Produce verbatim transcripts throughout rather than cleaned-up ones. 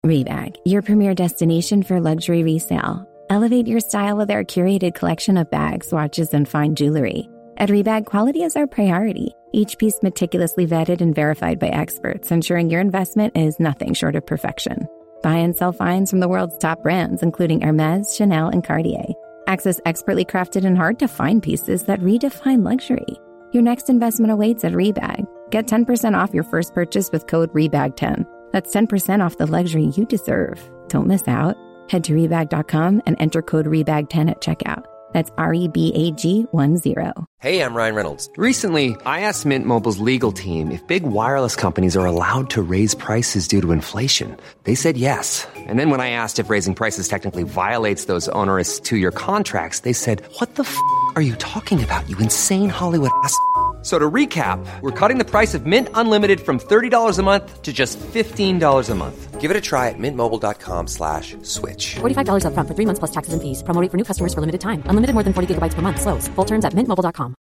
Rebag, your premier destination for luxury resale. Elevate your style with our curated collection of bags, watches, and fine jewelry. At Rebag, quality is our priority. Each piece meticulously vetted and verified by experts, ensuring your investment is nothing short of perfection. Buy and sell finds from the world's top brands, including Hermes, Chanel, and Cartier. Access expertly crafted and hard-to-find pieces that redefine luxury. Your next investment awaits at Rebag. Get ten percent off your first purchase with code rebag ten. That's ten percent off the luxury you deserve. Don't miss out. Head to rebag dot com and enter code rebag ten at checkout. That's R E B A G one zero. Hey, I'm Ryan Reynolds. Recently, I asked Mint Mobile's legal team if big wireless companies are allowed to raise prices due to inflation. They said yes. And then when I asked if raising prices technically violates those onerous two-year contracts, they said, what the f*** are you talking about, you insane Hollywood ass f- So to recap, we're cutting the price of Mint Unlimited from thirty dollars a month to just fifteen dollars a month. Give it a try at mintmobile.com slash switch. forty-five dollars up front for three months plus taxes and fees. Promo rate for new customers for limited time. Unlimited more than forty gigabytes per month. Slows full terms at mint mobile dot com.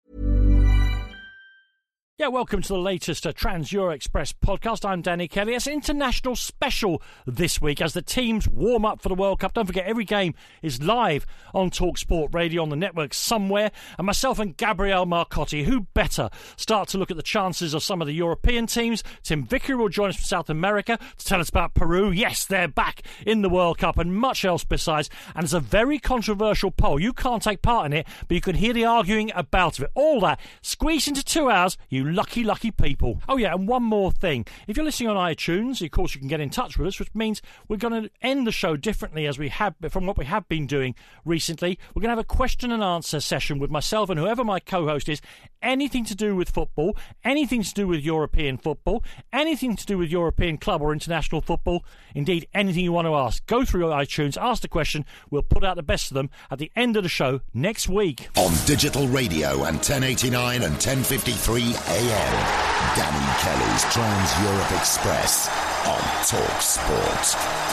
Yeah, welcome to the latest uh, Trans-Euro Express podcast. I'm Danny Kelly. It's an international special this week as the teams warm up for the World Cup. Don't forget, every game is live on TalkSport Radio on the network somewhere. And myself and Gabriele Marcotti, who better start to look at the chances of some of the European teams. Tim Vickery will join us from South America to tell us about Peru. Yes, they're back in the World Cup and much else besides. And it's a very controversial poll. You can't take part in it, but you can hear the arguing about it. All that squeezed into two hours. You lucky, lucky people. Oh yeah, and one more thing. If you're listening on iTunes, of course you can get in touch with us, which means we're going to end the show differently as we have from what we have been doing recently. We're going to have a question and answer session with myself and whoever my co-host is. Anything to do with football, anything to do with European football, anything to do with European club or international football, indeed anything you want to ask. Go through iTunes, ask the question, we'll put out the best of them at the end of the show next week. On digital radio and ten eighty-nine and ten fifty-three A M, Danny Kelly's Trans-Europe Express on TalkSport.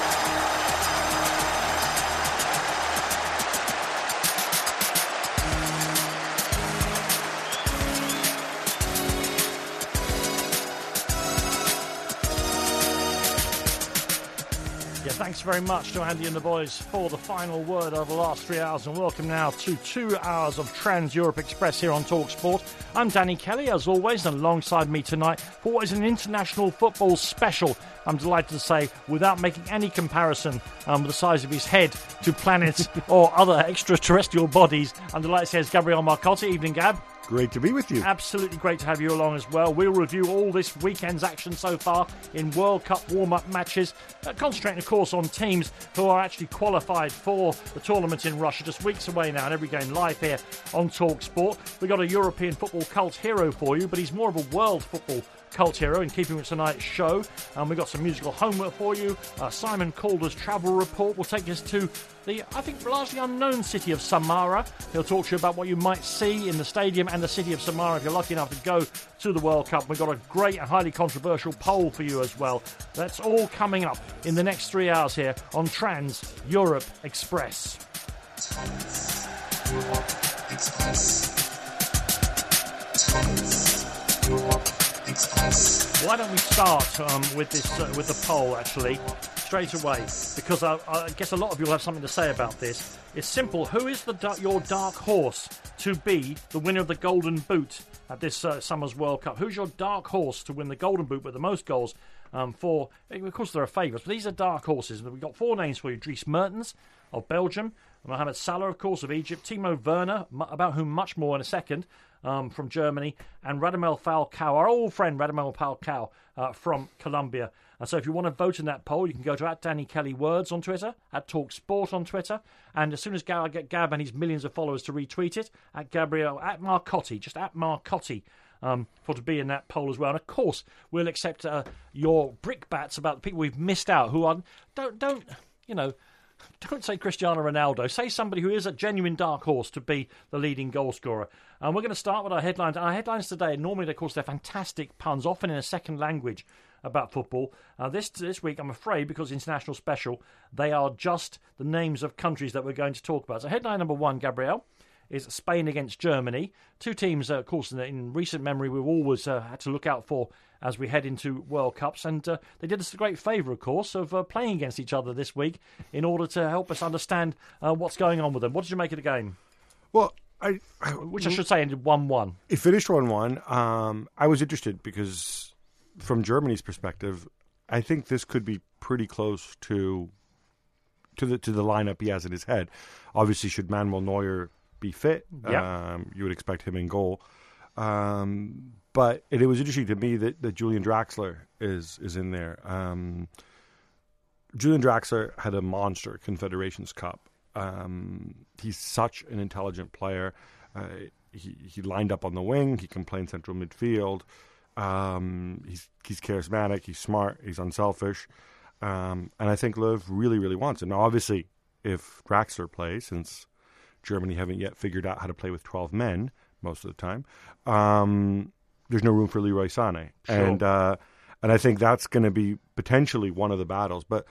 Thanks very much to Andy and the boys for the final word of the last three hours, and welcome now to two hours of Trans-Europe Express here on TalkSport. I'm Danny Kelly, as always, and alongside me tonight for what is an international football special. I'm delighted to say, without making any comparison um, with the size of his head to planets or other extraterrestrial bodies, I'm delighted to say it's Gabriele Marcotti. Evening, Gab. Great to be with you. Absolutely great to have you along as well. We'll review all this weekend's action so far in World Cup warm-up matches, uh, concentrating, of course, on teams who are actually qualified for the tournament in Russia, just weeks away now, and every game live here on TalkSport. We've got a European football cult hero for you, but he's more of a world football cult hero in keeping with tonight's show. And we've got some musical homework for you. Uh, Simon Calder's travel report will take us to the, I think, largely unknown city of Samara. He'll talk to you about what you might see in the stadium and the city of Samara if you're lucky enough to go to the World Cup. We've got a great and highly controversial poll for you as well. That's all coming up in the next three hours here on Trans-Europe Express. Trans-Europe Express. Trans-Europe Express. Why don't we start um, with this uh, with the poll actually straight away, because I, I guess a lot of you will have something to say about this. It's simple. Who is the your dark horse to be the winner of the Golden Boot at this uh, summer's World Cup? Who's your dark horse to win the Golden Boot with the most goals? Um, for of course there are favourites, but these are dark horses. We've got four names for you: Dries Mertens of Belgium, Mohamed Salah, of course, of Egypt, Timo Werner, about whom much more in a second. Um, from Germany, and Radamel Falcao, our old friend Radamel Falcao uh, from Colombia. And so if you want to vote in that poll, you can go to at Danny Kelly Words on Twitter, at TalkSport on Twitter, and as soon as Gab, I get Gab and his millions of followers to retweet it, at Gabriele, at Marcotti, just at Marcotti, um, for to be in that poll as well. And of course, we'll accept uh, your brickbats about the people we've missed out, who are, don't, don't, you know, don't say Cristiano Ronaldo. Say somebody who is a genuine dark horse to be the leading goal scorer. And we're going to start with our headlines. Our headlines today, normally, of course, they're fantastic puns, often in a second language about football. Uh, this this week, I'm afraid, because international special, they are just the names of countries that we're going to talk about. So headline number one, Gabriele, is Spain against Germany. Two teams, uh, of course, in, in recent memory we've always uh, had to look out for as we head into World Cups. And uh, they did us a great favour, of course, of uh, playing against each other this week in order to help us understand uh, what's going on with them. What did you make of the game? Well, I, I Which I should say ended one one. It finished one one. Um, I was interested because from Germany's perspective, I think this could be pretty close to to the to the lineup he has in his head. Obviously, should Manuel Neuer be fit, yeah. um, you would expect him in goal. Um, but it, it was interesting to me that, that Julian Draxler is is in there. Um, Julian Draxler had a monster Confederations Cup. Um, he's such an intelligent player. Uh, he he lined up on the wing. He can play in central midfield. Um, he's he's charismatic. He's smart. He's unselfish. Um, and I think Löw really, really wants it. Now, obviously, if Draxler plays, since Germany haven't yet figured out how to play with twelve men most of the time, um, there's no room for Leroy Sané. Sure. And uh, and I think that's going to be potentially one of the battles. But,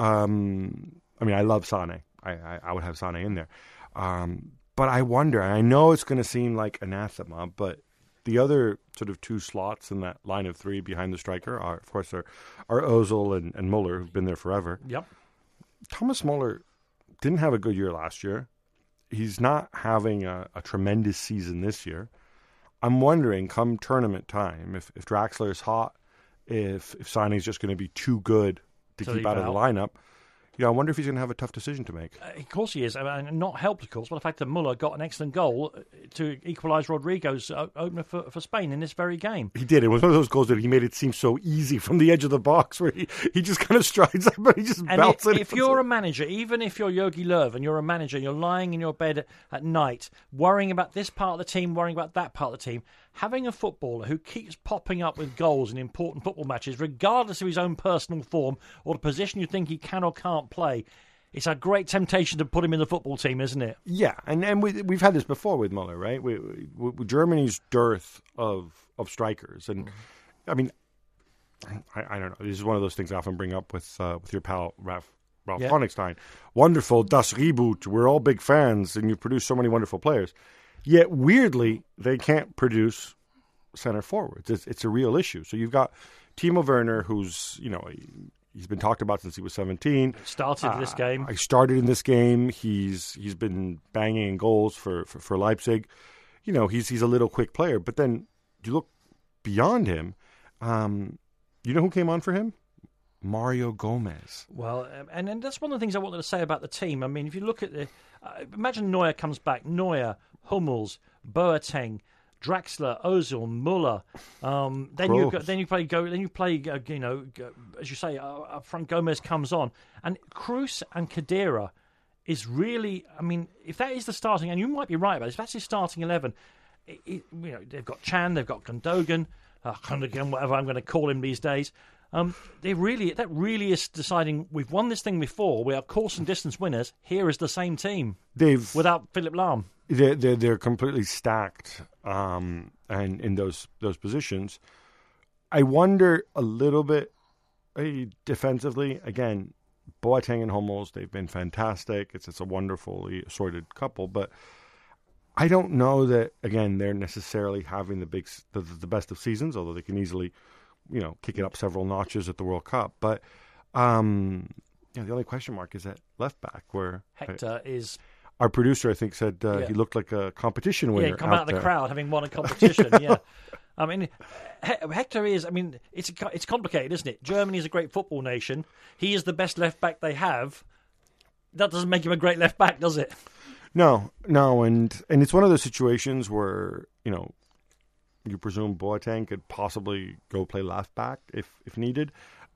um, I mean, I love Sané. I, I, I would have Sané in there. Um, but I wonder, and I know it's going to seem like anathema, but the other sort of two slots in that line of three behind the striker are, of course, are, are Ozil and, and Muller, who've been there forever. Yep. Thomas Muller didn't have a good year last year. He's not having a, a tremendous season this year. I'm wondering, come tournament time, if, if Draxler is hot, if if Sané is just going to be too good to So keep leave out of the out. lineup. You know, I wonder if he's going to have a tough decision to make. Uh, of course he is. I mean, not helped, of course, by the fact that Muller got an excellent goal to equalise Rodrigo's uh, opener for, for Spain in this very game. He did. It was one of those goals that he made it seem so easy from the edge of the box where he, he just kind of strides up and he just And belts if, it. if you're a manager, even if you're Jogi Löw and you're a manager, you're lying in your bed at, at night, worrying about this part of the team, worrying about that part of the team, having a footballer who keeps popping up with goals in important football matches, regardless of his own personal form or the position you think he can or can't play, it's a great temptation to put him in the football team, isn't it? Yeah, and, and we, we've had this before with Muller, right? We, we, we, Germany's dearth of of strikers. And, I mean, I, I don't know. This is one of those things I often bring up with uh, with your pal, Ralph, Ralph Yeah. Honigstein. Wonderful, Das Reboot. We're all big fans, and you produce so many wonderful players. Yet, weirdly, they can't produce center forwards. It's, it's a real issue. So you've got Timo Werner, who's, you know, he's been talked about since he was seventeen. Started Uh, this game. I started in this game. He's he's been banging in goals for, for, for Leipzig. You know, he's he's a little quick player. But then you look beyond him. Um, you know who came on for him? Mario Gomez. Well, um, and, and that's one of the things I wanted to say about the team. I mean, if you look at the... Uh, imagine Neuer comes back. Neuer, Hummels, Boateng, Draxler, Ozil, Muller. Um, then you Gross. then you play go. Then you play. Uh, you know, go, as you say, uh, up front Gomez comes on, and Kroos and Khedira is really. I mean, if that is the starting, and you might be right about this, if that's his starting eleven, it, it, you know, they've got Chan, they've got Gundogan, uh, Gundogan, whatever I'm going to call him these days. Um, they really, that really is deciding. We've won this thing before. We are course and distance winners. Here is the same team They've without Philip Lahm. they're they're, they're completely stacked, um, and in those those positions, I wonder a little bit uh, defensively. Again, Boateng and Hummels, they've been fantastic. It's it's a wonderfully assorted couple, but I don't know that again they're necessarily having the big the, the best of seasons, although they can easily, you know, kick it up several notches at the World Cup. But um, you know, the only question mark is at left back, where Hector is our producer, I think, said uh, Yeah. he looked like a competition winner. yeah, come out out of the there. crowd having won a competition. yeah, I mean, He- Hector is. I mean, it's it's complicated, isn't it? Germany is a great football nation. He is the best left back they have. That doesn't make him a great left back, does it? No, no, and and it's one of those situations where, you know, you presume Boateng could possibly go play left back if if needed,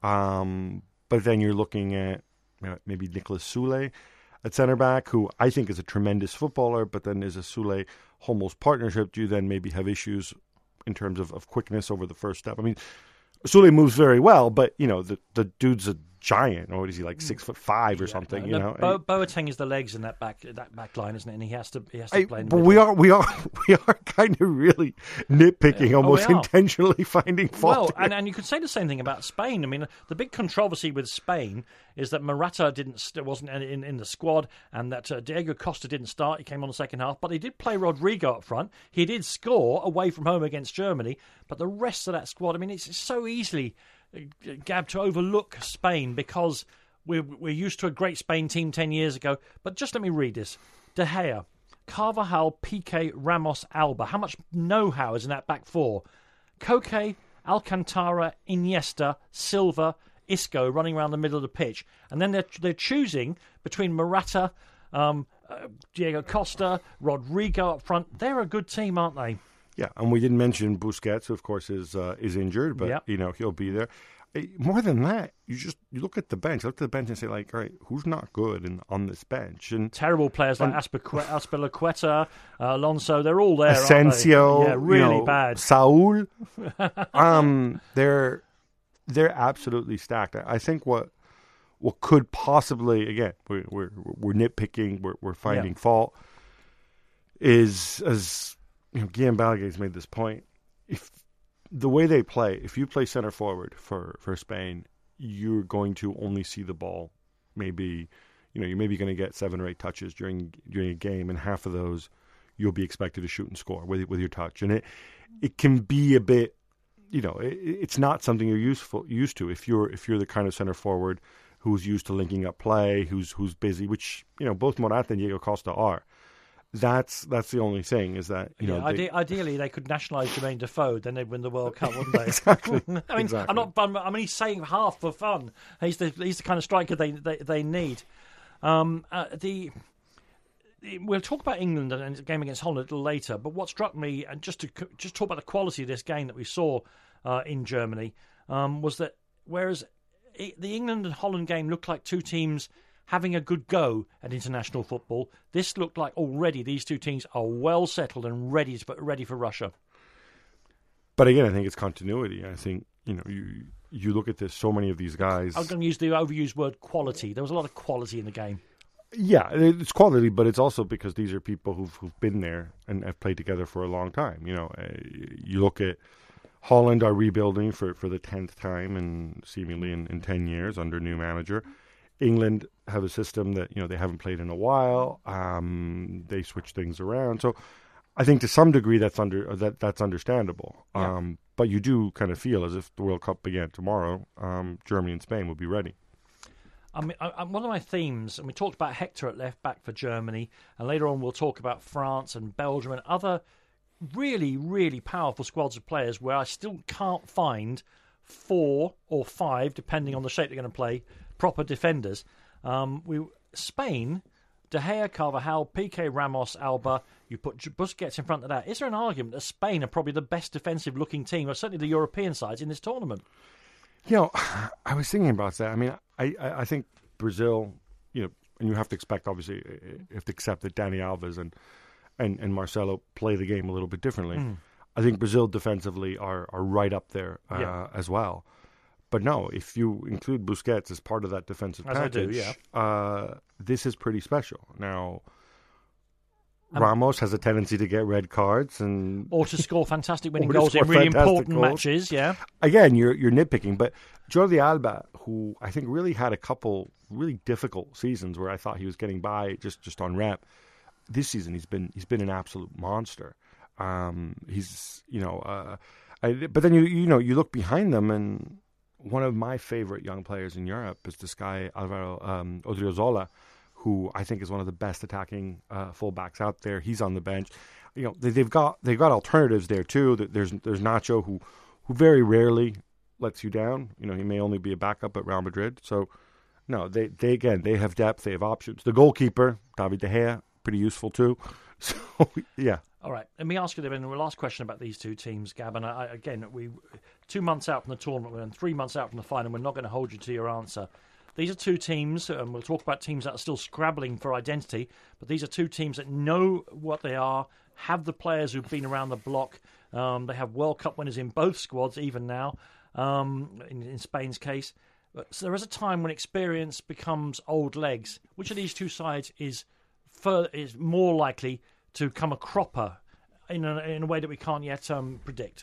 um, but then you're looking at, you know, maybe Nicolas Soule at center back, who I think is a tremendous footballer, but then is a Soule Hummels partnership. Do you then maybe have issues in terms of, of quickness over the first step? I mean, Soule moves very well, but you know the the dude's a giant. Or is he like six foot five or yeah, something? No, you know, Bo- Boateng is the legs in that back that back line, isn't it? And he has to he has to I, play. In the but middle. we are we are we are kind of really nitpicking, yeah. almost oh, intentionally finding fault. Well, and, and you could say the same thing about Spain. I mean, the big controversy with Spain is that Morata didn't wasn't in, in the squad, and that uh, Diego Costa didn't start. He came on the second half, but he did play Rodrigo up front. He did score away from home against Germany, but the rest of that squad, I mean, it's so easily, uh, Gab, to overlook Spain because we're, we're used to a great Spain team ten years ago. But just let me read this. De Gea, Carvajal, Piqué, Ramos, Alba. How much know-how is in that back four? Koke, Alcantara, Iniesta, Silva, Isco running around the middle of the pitch. And then they're, they're choosing between Morata, um, uh, Diego Costa, Rodrigo up front. They're a good team, aren't they? Yeah, and we didn't mention Busquets, who of course is uh, is injured, but yep. you know he'll be there. More than that, you just you look at the bench, look at the bench and say, like, all right, who's not good in, on this bench? And terrible players and, like Azpilicueta, uh, Alonso, they're all there. Asensio, yeah, really you know, bad. Saul, um, they're they're absolutely stacked. I think what what could possibly, again, we're we're, we're nitpicking, we're we're finding yeah. fault, is as you know, Guillaume Balaguer's made this point. If the way they play, if you play center forward for, for Spain, you're going to only see the ball. Maybe, you know, you're maybe going to get seven or eight touches during during a game, and half of those you'll be expected to shoot and score with with your touch. And it it can be a bit, you know, it, it's not something you're useful used to if you're if you're the kind of center forward who's used to linking up play, who's who's busy, which you know both Morata and Diego Costa are. That's that's the only thing is that you yeah, know. Ide- they, ideally, they could nationalise Jermaine Defoe, then they'd win the World Cup, wouldn't they? exactly. I mean, exactly. I'm not. I mean, he's saying half for fun. He's the he's the kind of striker they they, they need. Um, uh, the, the we'll talk about England and the game against Holland a little later. But what struck me, and just to just talk about the quality of this game that we saw uh, in Germany, um, was that whereas it, the England and Holland game looked like two teams having a good go at international football, this looked like already these two teams are well settled and ready to, ready for Russia. But again, I think it's continuity. I think you know you you look at this. So many of these guys. I'm going to use the overused word quality. There was a lot of quality in the game. Yeah, it's quality, but it's also because these are people who've who've been there and have played together for a long time. You know, uh, you look at Holland are rebuilding for, for the tenth time and seemingly in, in ten years under new manager. England have a system that you know they haven't played in a while. Um, they switch things around, so I think to some degree that's under that that's understandable. Yeah. Um, but you do kind of feel as if the World Cup began tomorrow, um, Germany and Spain would be ready. I mean, I, I, one of my themes, and we talked about Hector at left back for Germany, and later on we'll talk about France and Belgium and other really, really powerful squads of players where I still can't find four or five, depending on the shape they're going to play, proper defenders. Um, we Spain, De Gea, Carvajal, Piqué, Ramos, Alba. You put Busquets in front of that. Is there an argument that Spain are probably the best defensive-looking team, or certainly the European sides, in this tournament? You know, I was thinking about that. I mean, I, I, I think Brazil, you know, and you have to expect, obviously, you have to accept that Dani Alves and, and, and Marcelo play the game a little bit differently. Mm. I think Brazil defensively are, are right up there uh, yeah. as well. But no, if you include Busquets as part of that defensive as package, I do, yeah. uh, this is pretty special. Now, um, Ramos has a tendency to get red cards and or to score fantastic winning goals in really important goals. matches. Yeah. Again, you're you're nitpicking, but Jordi Alba, who I think really had a couple really difficult seasons where I thought he was getting by just, just on rep. This season, he's been he's been an absolute monster. Um, he's you know, uh, I, but then you you know you look behind them and. One of my favorite young players in Europe is this guy, Alvaro um, Odriozola, who I think is one of the best attacking uh, fullbacks out there. He's on the bench. You know, they, they've got they've got alternatives there too. There's there's Nacho, who who very rarely lets you down. You know, he may only be a backup at Real Madrid. So, no, they, they again, they have depth, they have options. The goalkeeper, David De Gea, pretty useful too. So, yeah. All right, let me ask you the last question about these two teams, Gab. And I, again, we two months out from the tournament and three months out from the final, we're not going to hold you to your answer. These are two teams, and we'll talk about teams that are still scrabbling for identity, but these are two teams that know what they are, have the players who've been around the block. Um, they have World Cup winners in both squads, even now, um, in, in Spain's case. So there is a time when experience becomes old legs. Which of these two sides is fur- is more likely to come a cropper in a, in a way that we can't yet um, predict?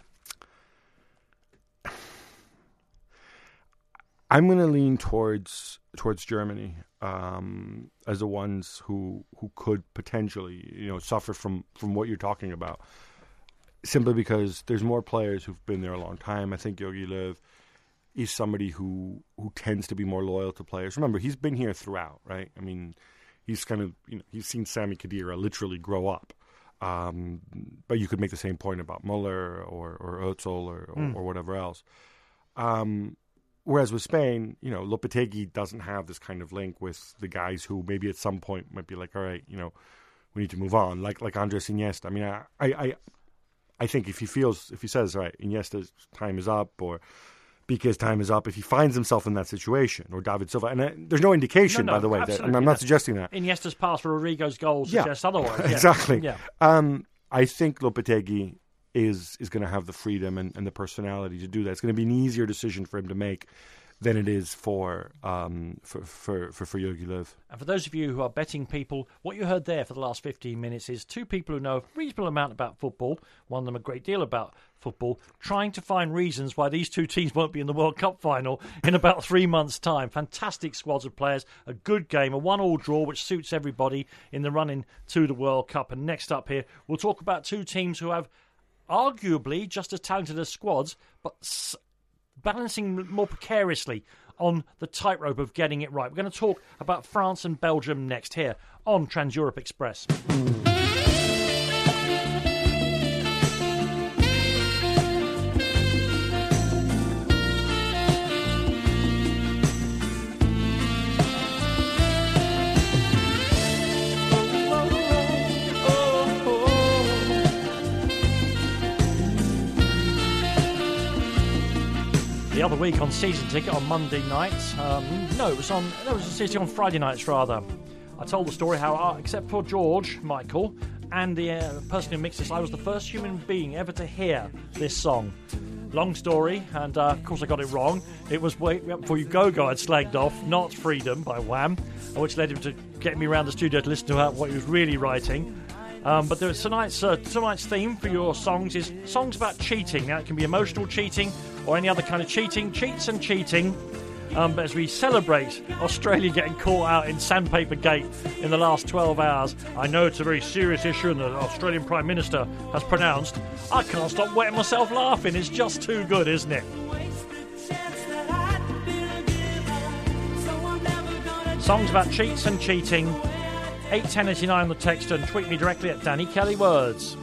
I'm going to lean towards towards Germany um, as the ones who who could potentially, you know, suffer from, from what you're talking about. Simply because there's more players who've been there a long time. I think Jogi Löw is somebody who who tends to be more loyal to players. Remember, he's been here throughout, right? I mean, he's kind of, you know, he's seen Sami Khedira literally grow up. Um, but you could make the same point about Muller or or Özil or, or, mm. or whatever else. Um, whereas with Spain, you know, Lopetegui doesn't have this kind of link with the guys who maybe at some point might be like, all right, you know, we need to move on. Like like Andres Iniesta. I mean, I I I think if he feels, if he says, all right, Iniesta's time is up, or Piqué's time is up, if he finds himself in that situation, or David Silva, and uh, there's no indication, no, no, by the way, that, I'm yeah. not suggesting that. Iniesta's pass for Rodrigo's goal suggests yeah. otherwise. Yeah. exactly. Yeah. Um, I think Lopetegui is is going to have the freedom and, and the personality to do that. It's going to be an easier decision for him to make than it is for um, for for for, for Jogi Löw. And for those of you who are betting people, what you heard there for the last fifteen minutes is two people who know a reasonable amount about football, one of them a great deal about football, trying to find reasons why these two teams won't be in the World Cup final in about three months' time. Fantastic squads of players, a good game, a one-all draw which suits everybody in the run-in to the World Cup. And next up here, we'll talk about two teams who have arguably just as talented as squads, but s- balancing more precariously on the tightrope of getting it right. We're going to talk about France and Belgium next here on Trans-Europe Express. The other week on Season Ticket on Monday nights, um, no, it was on. No, it was a season on Friday nights rather. I told the story how, uh, except for George Michael and the uh, person who mixed this, I was the first human being ever to hear this song. Long story, and uh, of course I got it wrong. It was Wait Before You Go Go I'd slagged off, not Freedom by Wham, which led him to get me around the studio to listen to what he was really writing. Um, but there's tonight's uh, tonight's theme for your songs is songs about cheating. Now it can be emotional cheating or any other kind of cheating, cheats and cheating. Um, but as we celebrate Australia getting caught out in Sandpaper Gate in the last twelve hours, I know it's a very serious issue, and the Australian Prime Minister has pronounced. I can't stop wetting myself laughing. It's just too good, isn't it? Songs about cheats and cheating. eight ten eighty-nine on the text, and tweet me directly at Danny Kelly Words.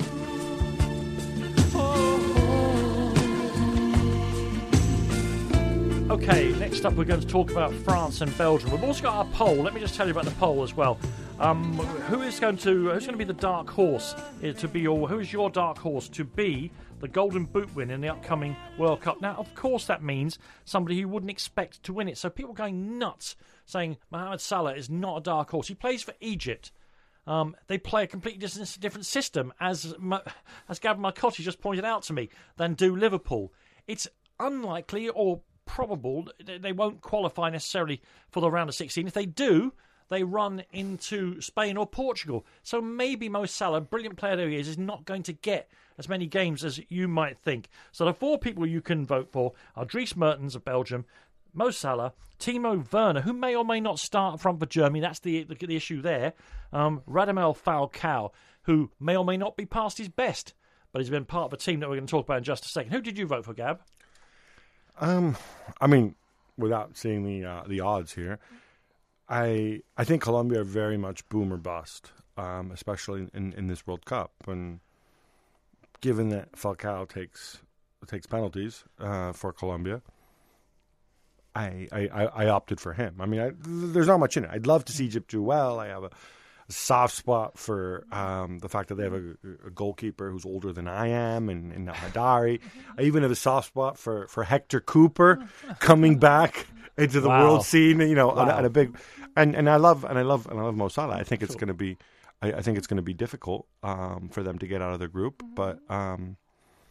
Okay, next up we're going to talk about France and Belgium. We've also got our poll. Let me just tell you about the poll as well. Um, who is going to who's going to be the dark horse to be your who is your dark horse to be the Golden Boot win in the upcoming World Cup? Now, of course, that means somebody you wouldn't expect to win it. So people are going nuts saying Mohamed Salah is not a dark horse. He plays for Egypt. Um, they play a completely different system, as as Gavin Marcotti just pointed out to me, than do Liverpool. It's unlikely or probable they won't qualify necessarily for the round of sixteen. If they do, they run into Spain or Portugal. So maybe Mo Salah, brilliant player that he is, is not going to get as many games as you might think. So the four people you can vote for are Dries Mertens of Belgium, Mo Salah, Timo Werner, who may or may not start up front for Germany. That's the the, the issue there. Um, Radamel Falcao, who may or may not be past his best, but he's been part of a team that we're going to talk about in just a second. Who did you vote for, Gab? Um, I mean, without seeing the uh, the odds here, I I think Colombia are very much boom or bust, um, especially in, in this World Cup. And given that Falcao takes takes penalties uh, for Colombia, I, I I opted for him. I mean, I, there's not much in it. I'd love to see Egypt do well. I have a, a soft spot for um, the fact that they have a, a goalkeeper who's older than I am, and, and Hadari. I even have a soft spot for, for Hector Cooper coming back into the wow. world scene. You know, wow. at, a, at a big, and, and I love and I love and I love Mo Salah. I think it's going to be, I, I think it's going to be difficult um, for them to get out of their group, but. Um,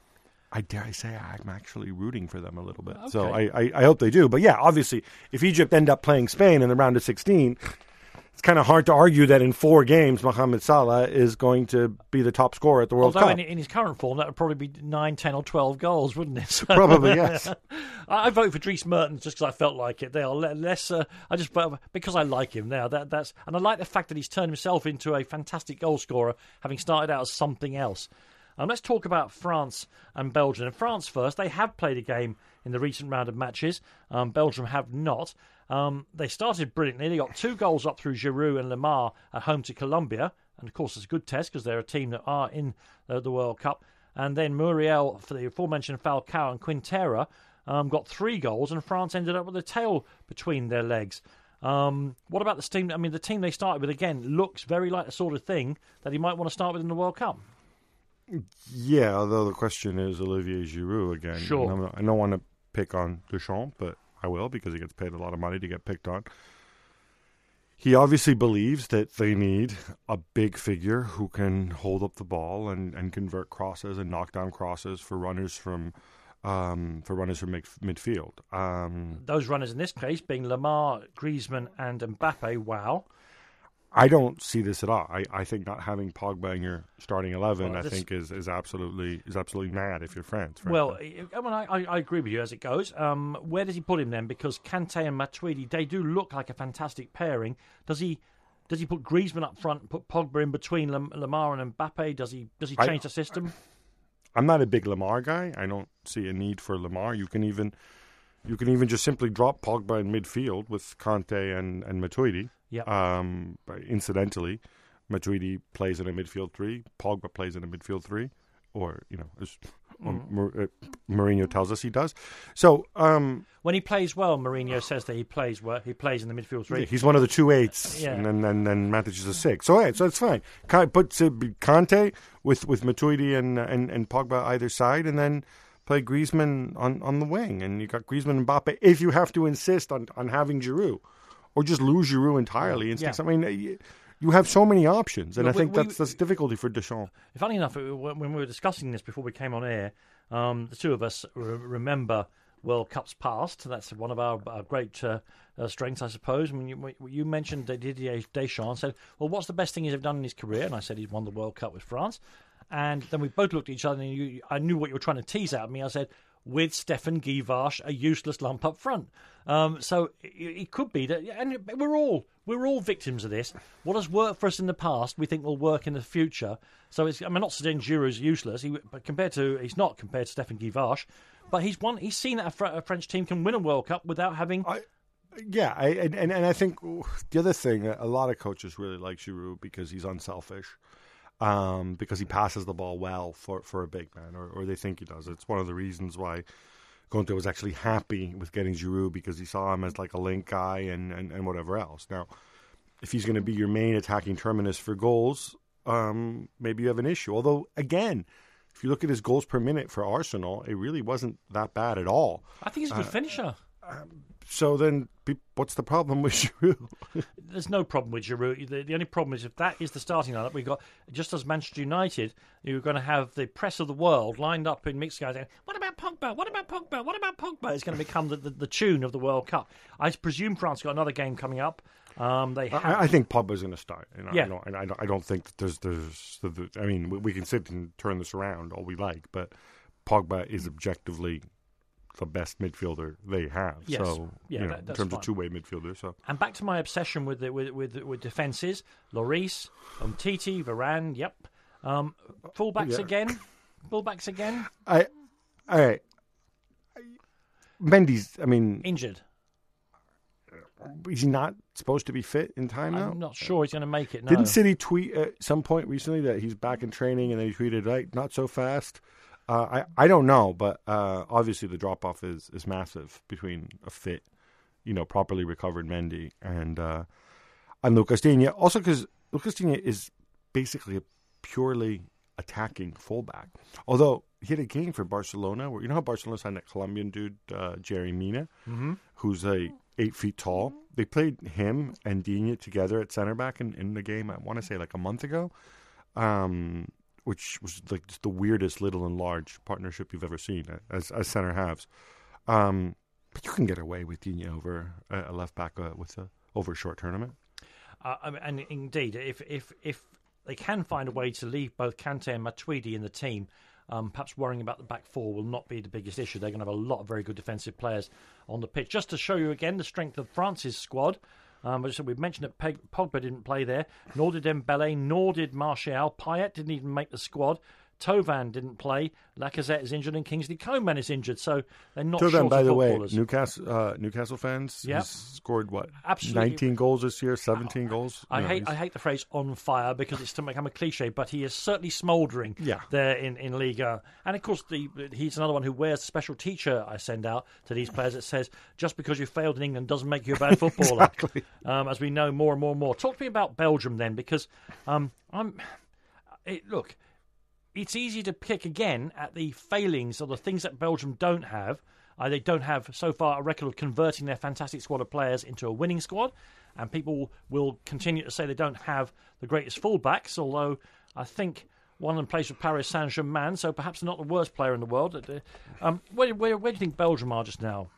I dare I say I'm actually rooting for them a little bit. Okay. So I, I, I hope they do. But yeah, obviously, if Egypt end up playing Spain in the round of sixteen, it's kind of hard to argue that in four games, Mohamed Salah is going to be the top scorer at the World Although Cup. in, in his current form, that would probably be nine, ten, or twelve goals, wouldn't it? So, Probably, yes. I, I vote for Dries Mertens just because I felt like it. They are le- less. Uh, I just because I like him now. That that's and I like the fact that he's turned himself into a fantastic goal scorer, having started out as something else. Um, let's talk about France and Belgium. And France first. They have played a game in the recent round of matches. Um, Belgium have not. Um, they started brilliantly. They got two goals up through Giroud and Lemar at home to Colombia. And, of course, it's a good test because they're a team that are in uh, the World Cup. And then Muriel, for the aforementioned Falcao and Quintera, um, got three goals. And France ended up with a tail between their legs. Um, what about the team? I mean, the team they started with, again, looks very like the sort of thing that he might want to start with in the World Cup. Yeah, although the question is Olivier Giroud again. Sure. Not, I don't want to pick on Deschamps, but I will because he gets paid a lot of money to get picked on. He obviously believes that they need a big figure who can hold up the ball and, and convert crosses and knock down crosses for runners from um, for runners from mid- midfield. Um, Those runners in this case being Lemar, Griezmann, and Mbappe. Wow. I don't see this at all. I, I think not having Pogba in your starting eleven, Well, I this- think is, is absolutely is absolutely mad if you're France. Well, frankly. I, mean, I, I agree with you as it goes. Um, where does he put him then? Because Kante and Matuidi, they do look like a fantastic pairing. Does he does he put Griezmann up front, put Pogba in between Lam- Lamar and Mbappe? Does he does he I- change the system? I'm not a big Lamar guy. I don't see a need for Lamar. You can even you can even just simply drop Pogba in midfield with Kante and and Matuidi. Yeah. Um, but incidentally, Matuidi plays in a midfield three. Pogba plays in a midfield three, or you know, as Mm. Mar- uh, Mourinho tells us he does. So um, When he plays well, Mourinho says that he plays well. He plays in the midfield three. he's one of the two eights, Yeah. and then then then Matic is a six. So yeah, so it's fine. Ka- Put uh, Kante with with Matuidi and and and Pogba either side, and then play Griezmann on, on the wing, and you got Griezmann and Mbappe. If you have to insist on, on having Giroud, or just lose Giroud entirely and stick Yeah. some- I mean, you, you have so many options, and Well, I think we- that's that's difficulty for Deschamps. Funny enough, it- when we were discussing this before we came on air, um, the two of us re- remember World Cups past. That's one of our, our great uh, uh, strengths, I suppose. I mean, you, you mentioned Didier Deschamps, said, well, what's the best thing he's ever done in his career? And I said he's won the World Cup with France. And then we both looked at each other, and you, I knew what you were trying to tease out of me. I said, with Stefan Guy Varche, a useless lump up front. Um, so it, it could be that, and we're all we're all victims of this. What has worked for us in the past, we think will work in the future. So it's, I'm not saying Giroud's useless, he, but compared to he's not compared to Stefan Guy Varche, but he's won. He's seen that a, Fr- a French team can win a World Cup without having. I, yeah, I, and, and and I think the other thing, a lot of coaches really like Giroud because he's unselfish. Um, because he passes the ball well for, for a big man, or, or they think he does. It's one of the reasons why Conte was actually happy with getting Giroud, because he saw him as like a link guy and, and, and whatever else. Now, if he's going to be your main attacking terminus for goals, um, maybe you have an issue. Although, again, if you look at his goals per minute for Arsenal, it really wasn't that bad at all. I think he's a good Uh, finisher. So then, pe- what's the problem with Giroud? There's no problem with Giroud. The, the only problem is if that is the starting lineup, we've got, just as Manchester United, you're going to have the press of the world lined up in mixed guys saying, what about Pogba? What about Pogba? What about Pogba? It's going to become the, the, the tune of the World Cup. I presume France got another game coming up. Um, they have... I, I think Pogba's going to start. You know, Yeah. I don't, and I don't, I don't think that there's, there's, I mean, we, we can sit and turn this around all we like, but Pogba is objectively the best midfielder they have. Yes. So, Yeah, you know, that- in that's terms fine. of two-way midfielder. So, And back to my obsession with the, with with with defences. Lloris, Umtiti, Varane. Yep. Um, fullbacks Yeah. again. Fullbacks again. I, all right. Mendy's, I mean, Injured. is he not supposed to be fit in time now? I'm not sure he's going to make it. No. Didn't City tweet at some point recently that he's back in training, and then he tweeted, right, not so fast? Uh, I, I don't know, but uh, obviously the drop-off is, is massive between a fit, you know, properly recovered Mendy and uh, and Lucas Digne. Also because Lucas Digne is basically a purely attacking fullback. Although he had a game for Barcelona where, you know how Barcelona signed that Colombian dude, uh, Jerry Mina, Mm-hmm. who's a eight feet tall. They played him and Digne together at center back in, in the game, I want to say like a month ago. Um, which was like just the weirdest little and large partnership you've ever seen as as center halves. Um, but you can get away with Digne over a left back uh, with a, over a short tournament. Uh, and indeed, if if if they can find a way to leave both Kante and Matuidi in the team, um, perhaps worrying about the back four will not be the biggest issue. They're going to have a lot of very good defensive players on the pitch. Just to show you again the strength of France's squad. Um, we've mentioned that Peg, Pogba didn't play there, nor did Dembele, nor did Martial. Payet didn't even make the squad. Tovan didn't play. Lacazette is injured, and Kingsley Coman is injured. So they're not Tovan, short by of the way, footballers. Newcastle uh, Newcastle fans. Yep. He's scored what? Absolutely. nineteen goals this year, seventeen goals. I You know, hate he's- I hate the phrase "on fire" because it's to become a cliche, but he is certainly smouldering Yeah. there in, in Liga. And of course, the, he's another one who wears a special T-shirt I send out to these players that says, "Just because you failed in England doesn't make you a bad footballer." Exactly. Um, as we know more and more and more. Talk to me about Belgium then, because um, I'm it, look. It's easy to pick again at the failings or the things that Belgium don't have. Uh, they don't have, so far, a record of converting their fantastic squad of players into a winning squad. And people will continue to say they don't have the greatest fullbacks, although I think one of them plays for Paris Saint-Germain, so perhaps not the worst player in the world. Um, where, where, where do you think Belgium are just now?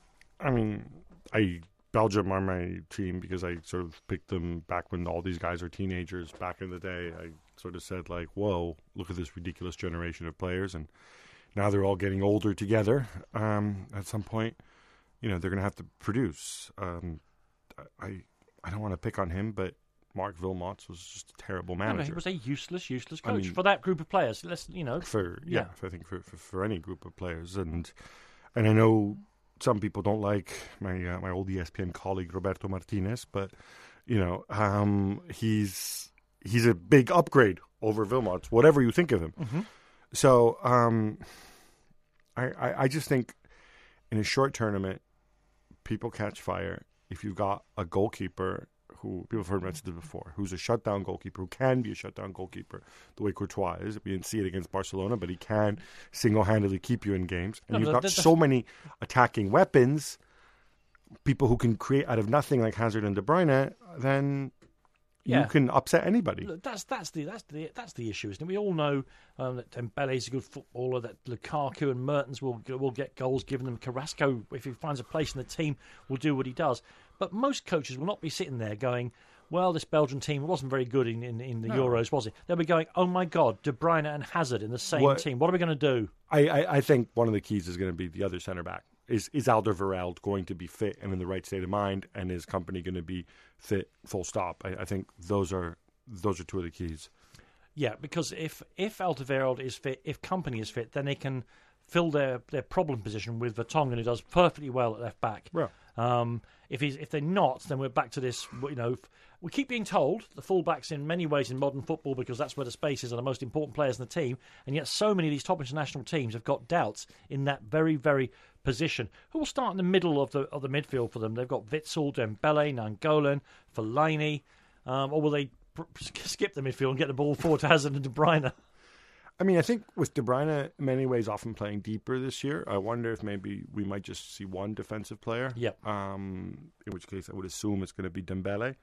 I mean, I Belgium are my team because I sort of picked them back when all these guys are teenagers. Back in the day, I sort of said, like, whoa, look at this ridiculous generation of players. And now they're all getting older together. Um, at some point, you know, they're going to have to produce. Um, I I don't want to pick on him, but Mark Wilmots was just a terrible No, manager. no, he was a useless, useless I coach mean- for that group of players. Let's, you know, for yeah, Yeah. for, I think for, for for any group of players, and and I know some people don't like my uh, my old E S P N colleague Roberto Martinez, but you know um, he's he's a big upgrade over Wilmots, whatever you think of him. Mm-hmm. So um, I, I I just think in a short tournament, people catch fire if you've got a goalkeeper who people have heard mentioned it before, who's a shutdown goalkeeper, who can be a shutdown goalkeeper, the way Courtois is. We didn't see it against Barcelona, but he can single-handedly keep you in games. And No, you've the- got the- the- so many attacking weapons, people who can create out of nothing like Hazard and De Bruyne, then Yeah. you can upset anybody. Look, That's that's the that's the that's the issue, isn't it? We all know um, that Dembele is a good footballer. That Lukaku and Mertens will will get goals given them. Carrasco, if he finds a place in the team, will do what he does. But most coaches will not be sitting there going, "Well, this Belgian team wasn't very good in, in, in the No. Euros, was it?" They'll be going, "Oh my God, De Bruyne and Hazard in the same What- team. What are we going to do?" I, I, I think one of the keys is going to be the other centre back. Is is Alderweireld going to be fit and in the right state of mind, and is company going to be fit? Full stop. I, I think those are those are two of the keys. Yeah, because if if Alderweireld is fit, if Company is fit, then they can fill their, their problem position with Vertonghen, who does perfectly well at left back. Yeah. Um, if he's if they're not, then we're back to this. You know, we keep being told the fullbacks in many ways in modern football, because that's where the spaces are the most important players in the team, and yet so many of these top international teams have got doubts in that very very position. Who will start in the middle of the of the midfield for them? They've got Witsel, Dembele, Nainggolan, Fellaini, um, or will they pr- skip the midfield and get the ball forward to Hazard and De Bruyne? I mean, I think with De Bruyne, in many ways, often playing deeper this year, I wonder if maybe we might just see one defensive player. Yep. Um, in which case, I would assume it's going to be Dembele.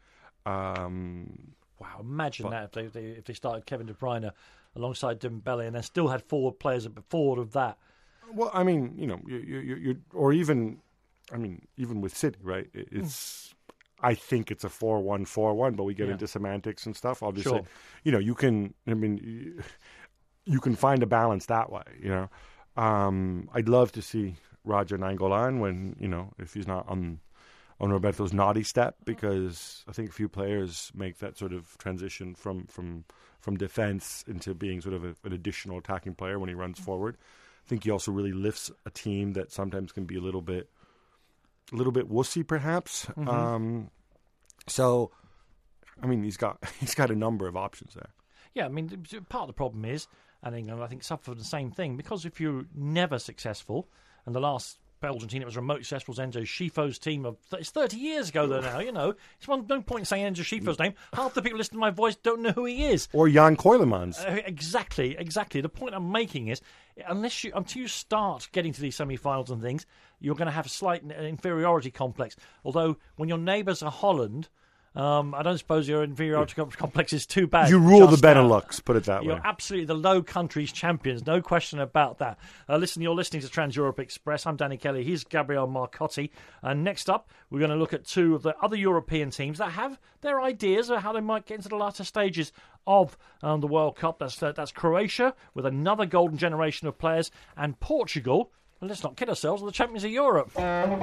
Um, Wow, imagine But- that if they, if they if they started Kevin De Bruyne alongside Dembele and then still had forward players forward of that. well, I mean, you know, you, you, you, you or even, I mean, even with City, right? It, it's, I think it's a four one four one, but we get Yeah. into semantics and stuff. Obviously, Sure. you know, you can. I mean, you, you can find a balance that way. You know, um, I'd love to see Roger Nainggolan when you know if he's not on on Roberto's naughty step, because I think a few players make that sort of transition from from from defense into being sort of a, an additional attacking player when he runs forward. I think he also really lifts a team that sometimes can be a little bit a little bit wussy, perhaps. Mm-hmm. Um, so, I mean, he's got he's got a number of options there. Yeah, I mean, part of the problem is, and England, I think, suffer the same thing, because if you're never successful, and the last Belgian team that was remotely successful was Enzo Schifo's team of, it's thirty years ago though now, you know, it's one, no point in saying Enzo Schifo's name. Half the people listening to my voice don't know who he is. Or Jan Koylemans. Uh, exactly, exactly. The point I'm making is, unless you, until you start getting to these semi-finals and things, you're going to have a slight inferiority complex. Although, when your neighbours are Holland, Um, I don't suppose your inferiority complex is too bad. You rule the just now. Benelux, put it that You're way. absolutely the Low Countries champions, no question about that. Uh, listen, you're listening to Trans-Europe Express. I'm Danny Kelly. He's Gabriel Marcotti. And next up, we're going to look at two of the other European teams that have their ideas of how they might get into the latter stages of um, the World Cup. That's uh, that's Croatia with another golden generation of players, and Portugal. Well, let's not kid ourselves, are the champions of Europe.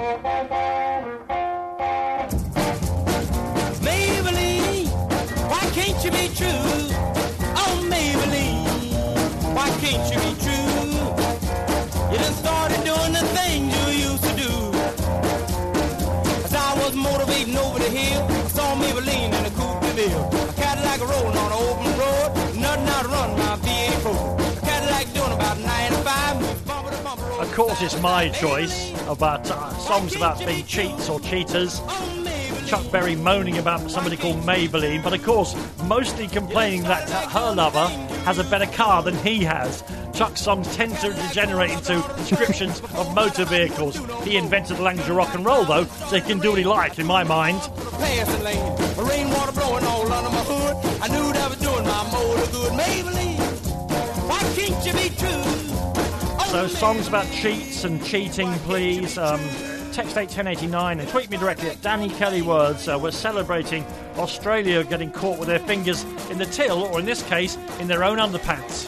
Maybelline, why can't you be true? Oh, Maybelline, why can't you be true? You done started doing the things you used to do. As I was motivating over the hill, I saw Maybelline in a coupe de ville. A Cadillac rolling on an open road, nothing out to run my V eight four. A Cadillac doing about ninety-five, bumper to bumper road. Of course, it's my choice about uh, songs about being cheats or cheaters. Chuck Berry moaning about somebody called Maybelline, but of course, mostly complaining that uh, her lover has a better car than he has. Chuck's songs tend to degenerate into descriptions of motor vehicles. He invented the language of rock and roll, though, so he can do what he likes, in my mind. Passing lane, rainwater blowing all under my hood. I knew that was doing my motor good. Maybelline, why can't you be true? So, songs about cheats and cheating, please. Um, text eight ten eighty-nine and tweet me directly at Danny Kelly Words. Uh, we're celebrating Australia getting caught with their fingers in the till, or in this case, in their own underpants.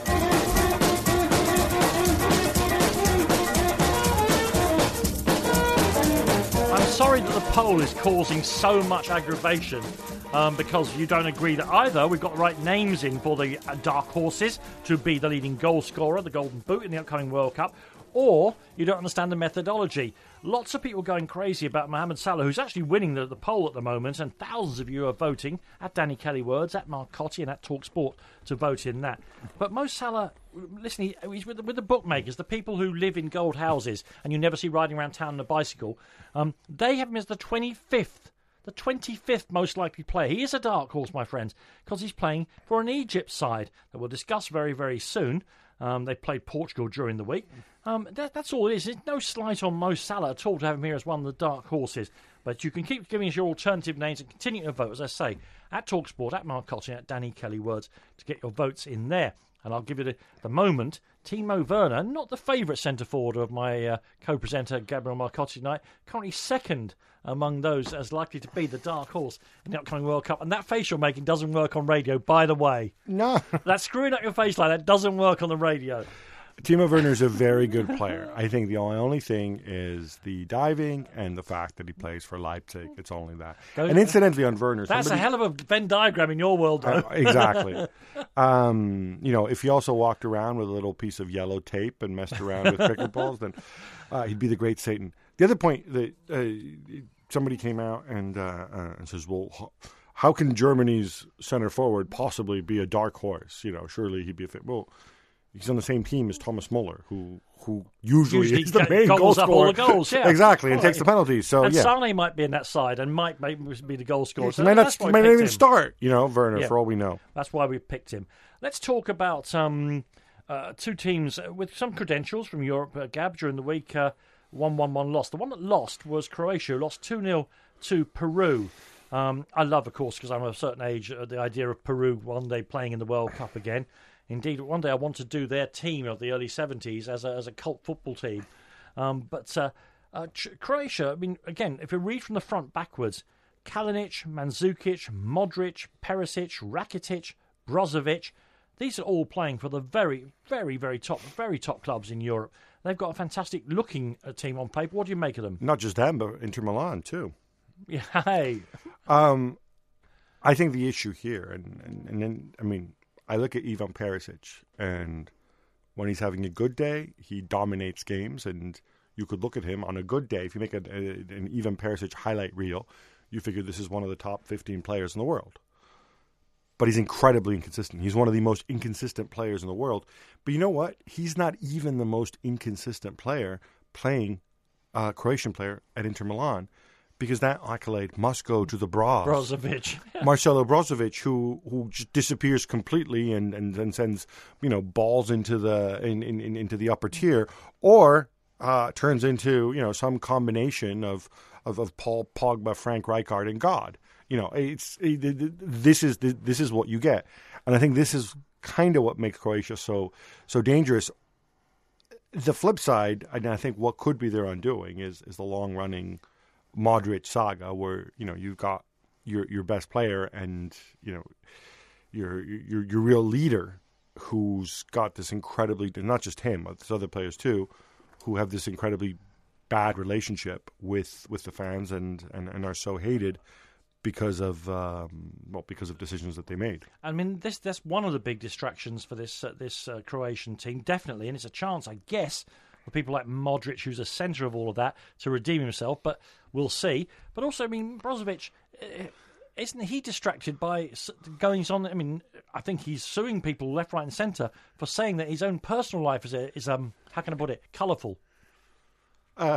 I'm sorry that the poll is causing so much aggravation um, because you don't agree that either we've got the right names in for the uh, dark horses to be the leading goal scorer, the Golden Boot in the upcoming World Cup, or you don't understand the methodology. Lots of people going crazy about Mohamed Salah, who's actually winning the, the poll at the moment, and thousands of you are voting at Danny Kelly Words, at Marcotti, and at TalkSport to vote in that. But Mo Salah, listen, he, he's with the, with the bookmakers, the people who live in gold houses and you never see riding around town on a bicycle. Um, they have him as the twenty-fifth. The twenty-fifth most likely player. He is a dark horse, my friends, because he's playing for an Egypt side that we'll discuss very, very soon. Um, they played Portugal during the week. Um, that, that's all it is. There's no slight on Mo Salah at all to have him here as one of the dark horses. But you can keep giving us your alternative names and continue to vote, as I say, at TalkSport, at Marcotti, at Danny Kelly Words to get your votes in there. And I'll give you the, the moment. Timo Werner, not the favourite centre forward of my uh, co-presenter Gabriel Marcotti tonight, currently second among those as likely to be the dark horse in the upcoming World Cup. And that face you're making doesn't work on radio, by the way. No. That screwing up your face like that doesn't work on the radio. Timo Werner's a very good player. I think the only, only thing is the diving and the fact that he plays for Leipzig. It's only that. Go, and incidentally, on Werner... That's somebody, a hell of a Venn diagram in your world, though. Uh, exactly. um, you know, if he also walked around with a little piece of yellow tape and messed around with cricket balls, then uh, he'd be the great Satan. The other point that uh, somebody came out and, uh, uh, and says, well, how can Germany's center forward possibly be a dark horse? You know, surely he'd be a fit. Well, he's on the same team as Thomas Muller, who who usually, Usually is the main goals goal up scorer. all the goals, yeah. Exactly, and Right. takes the penalties. So and yeah, Sane might be in that side and might, might be the goal scorer. he So might not, that's why he we might not picked even him. start. You know, Werner, Yeah. for all we know. That's why we picked him. Let's talk about um, uh, two teams with some credentials from Europe, uh, Gab, during the week. Uh, one one one lost. The one that lost was Croatia, who lost two nil to Peru. Um, I love, of course, because I'm of a certain age, uh, the idea of Peru one day playing in the World Cup again. Indeed, one day I want to do their team of the early seventies as a, as a cult football team. Um, but uh, uh, Ch- Croatia, I mean, again, if you read from the front backwards, Kalinic, Mandzukic, Modric, Perisic, Rakitic, Brozovic, these are all playing for the very, very, very top, very top clubs in Europe. They've got a fantastic looking uh, team on paper. What do you make of them? Not just them, but Inter Milan too. Yeah, hey. Um, I think the issue here, and, and, and then, I mean, I look at Ivan Perisic, and when he's having a good day, he dominates games, and you could look at him on a good day. If you make a, a, an Ivan Perisic highlight reel, you figure this is one of the top fifteen players in the world. But he's incredibly inconsistent. He's one of the most inconsistent players in the world. But you know what? He's not even the most inconsistent player playing uh, Croatian player at Inter Milan, because that accolade must go to the Braz. Brozovic. Marcelo Brozovic, who who just disappears completely and, and, and sends, you know, balls into the in, in, in, into the upper tier, or uh, turns into, you know, some combination of, of, of Paul Pogba, Frank Rijkaard, and God. You know, it's it, it, this is this is what you get, and I think this is kind of what makes Croatia so so dangerous. The flip side, and I think what could be their undoing is is the long running Modric saga, where you know you've got your your best player and you know your your your real leader who's got this incredibly, not just him, but there's other players too, who have this incredibly bad relationship with, with the fans and, and, and are so hated because of um, well because of decisions that they made. I mean, this that's one of the big distractions for this uh, this uh, Croatian team, definitely, and it's a chance, I guess, for people like Modric, who's the centre of all of that, to redeem himself. But we'll see. But also, I mean, Brozovic, uh, isn't he distracted by goings on? I mean, I think he's suing people left, right, and centre for saying that his own personal life is is um how can I put it, colourful. Uh,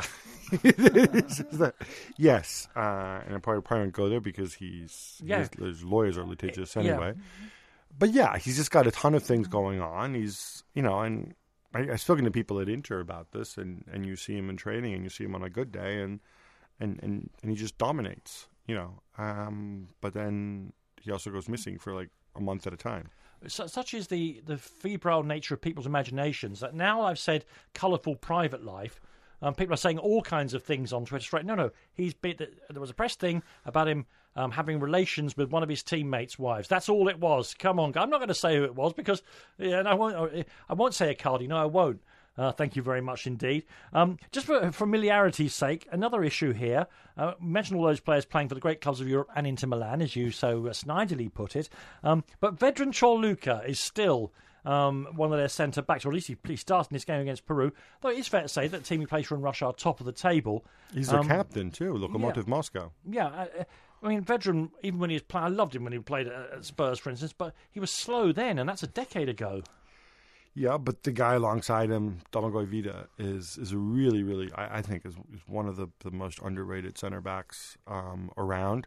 yes, uh, and I probably, probably won't go there because he's yeah. his, his lawyers are litigious anyway. Yeah. But yeah, he's just got a ton of things going on. He's, you know, and I, I've spoken to people at Inter about this, and, and you see him in training, and you see him on a good day, and and, and, and he just dominates, you know. Um, but then he also goes missing for like a month at a time. So, such is the, the febrile nature of people's imaginations that now I've said colourful private life. Um, people are saying all kinds of things on Twitter straight. No, no, he's been, there was a press thing about him um, having relations with one of his teammates' wives. That's all it was. Come on, I'm not going to say who it was because yeah, and I won't. I won't say Icardi. No, I won't. Uh, thank you very much indeed. Um, just for familiarity's sake, another issue here. Uh, mentioned all those players playing for the great clubs of Europe and Inter Milan, as you so uh, snidely put it. Um, but Vedran Chorluka is still Um, one of their centre-backs, or at least he, he started in this game against Peru. Though it is fair to say that the team he plays for in Russia are top of the table. He's their um, captain too, Lokomotiv yeah. Moscow. Yeah, I, I mean, Vedran, even when he was playing, I loved him when he played at, at Spurs, for instance, but he was slow then, and that's a decade ago. Yeah, but the guy alongside him, Domagoj Vida, is is a really, really, I, I think, is, is one of the, the most underrated centre-backs um, around.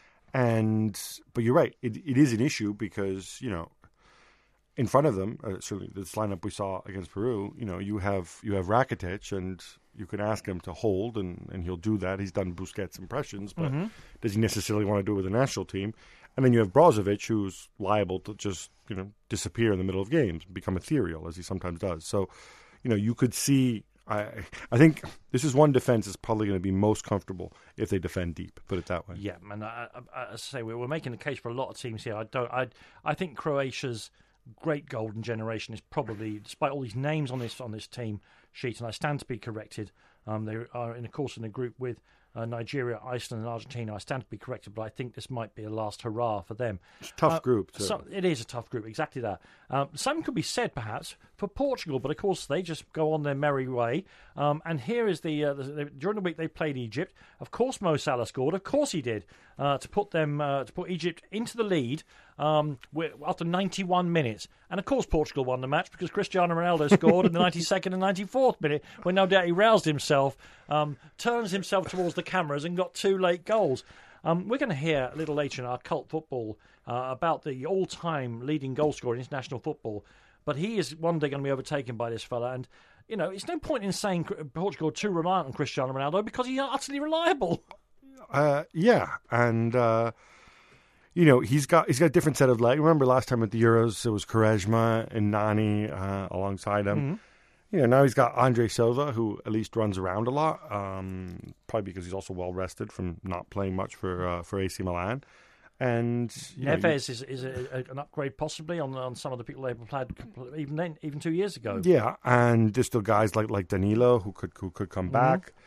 And, but you're right, it, it is an issue because, you know, in front of them, uh, certainly this lineup we saw against Peru, you know, you have you have Rakitic, and you can ask him to hold, and, and he'll do that. He's done Busquets impressions, but mm-hmm. does he necessarily want to do it with the national team? And then you have Brozovic, who's liable to just, you know, disappear in the middle of games, become ethereal, as he sometimes does. So, you know, you could see, I I think this is one defense is probably going to be most comfortable if they defend deep, put it that way. Yeah, and I, I, as I say, we're, we're making the case for a lot of teams here. I don't, I, I think Croatia's great golden generation is probably, despite all these names on this on this team sheet, and I stand to be corrected. Um, they are, in of course, in a group with uh, Nigeria, Iceland, and Argentina. I stand to be corrected, but I think this might be a last hurrah for them. It's a tough uh, group. Too. So it is a tough group, exactly that. Um, some could be said, perhaps, for Portugal, but of course they just go on their merry way. Um, and here is the, uh, the, the during the week they played Egypt. Of course, Mo Salah scored. Of course, he did uh, to put them uh, to put Egypt into the lead um, after ninety-one minutes. And of course, Portugal won the match because Cristiano Ronaldo scored in the ninety-second and ninety-fourth minute, when no doubt he roused himself, um, turns himself towards the cameras, and got two late goals. Um, we're going to hear a little later in our Cult Football uh, about the all-time leading goal scorer in international football. But he is one day going to be overtaken by this fella. And, you know, it's no point in saying Portugal are too reliant on Cristiano Ronaldo because he's utterly reliable. Uh, yeah, and uh, you know he's got he's got a different set of legs. Remember last time at the Euros it was Quaresma and Nani uh, alongside him. Mm-hmm. You know, now he's got Andre Silva, who at least runs around a lot. Um, probably because he's also well rested from not playing much for uh, for A C Milan. And you Neves know, is is a, a, an upgrade possibly on on some of the people they played even then, even two years ago. Yeah, and there's still guys like like Danilo who could who could come mm-hmm. back.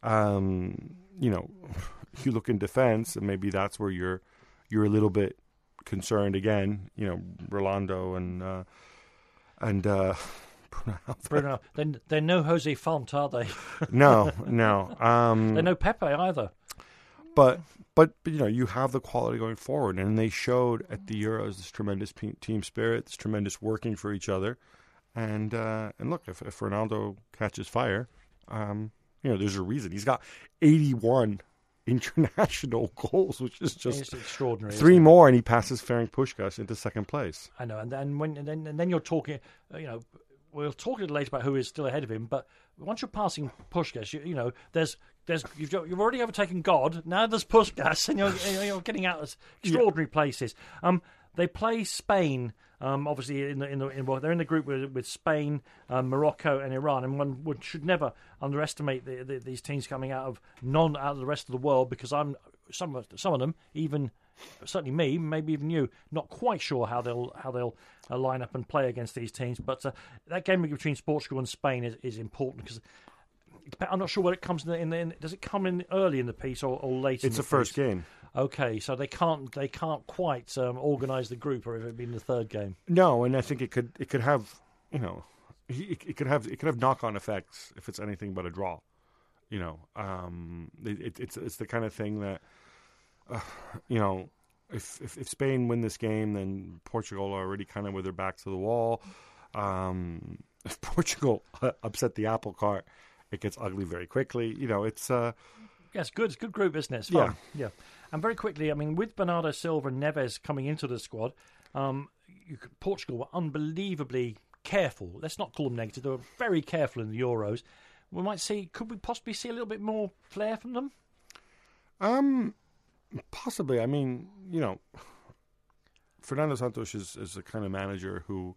Um, you know, you look in defense, and maybe that's where you're you're a little bit concerned again. You know, Rolando and uh, and uh, Bruno. Bruno. Then they're no Jose Font, are they? no, no. Um, they're no Pepe either. But, but but you know you have the quality going forward, and they showed at the Euros this tremendous pe- team spirit, this tremendous working for each other, and uh, and look, if, if Ronaldo catches fire, um, you know there's a reason he's got eighty-one international goals, which is just it's extraordinary. Three more, and he passes Ferenc Puskás into second place. I know, and then when and then and then you're talking, uh, you know. We'll talk a little later about who is still ahead of him, but once you're passing Puskás, you, you know, there's there's you've, you've already overtaken God. Now there's Puskas, and you're, you're getting out of extraordinary yeah. places. Um, they play Spain. Um, obviously, in the, in the in, well, they're in the group with, with Spain, um, Morocco, and Iran, and one would, should never underestimate the, the, these teams coming out of non out of the rest of the world, because I'm some of some of them, even certainly me, maybe even you, not quite sure how they'll how they'll uh, line up and play against these teams. But uh, that game between Portugal and Spain is, is important, because I'm not sure where it comes in. The, in, the, in does it come in early in the piece or, or late? It's in the the first piece? game. Okay, so they can't they can't quite um, organise the group, or if it been the third game. No, and I think it could it could have you know it, it could have it could have knock on effects if it's anything but a draw. You know, um, it, it, it's it's the kind of thing that uh, you know if, if if Spain win this game, then Portugal are already kind of with their backs to the wall. Um, if Portugal upset the apple cart, it gets ugly very quickly. You know, it's. Uh, Yes, good. It's good group, isn't it? It's fun. Yeah. yeah. And very quickly, I mean, with Bernardo Silva and Neves coming into the squad, um, you could, Portugal were unbelievably careful. Let's not call them negative. They were very careful in the Euros. We might see, could we possibly see a little bit more flair from them? Um, possibly. I mean, you know, Fernando Santos is, is the kind of manager who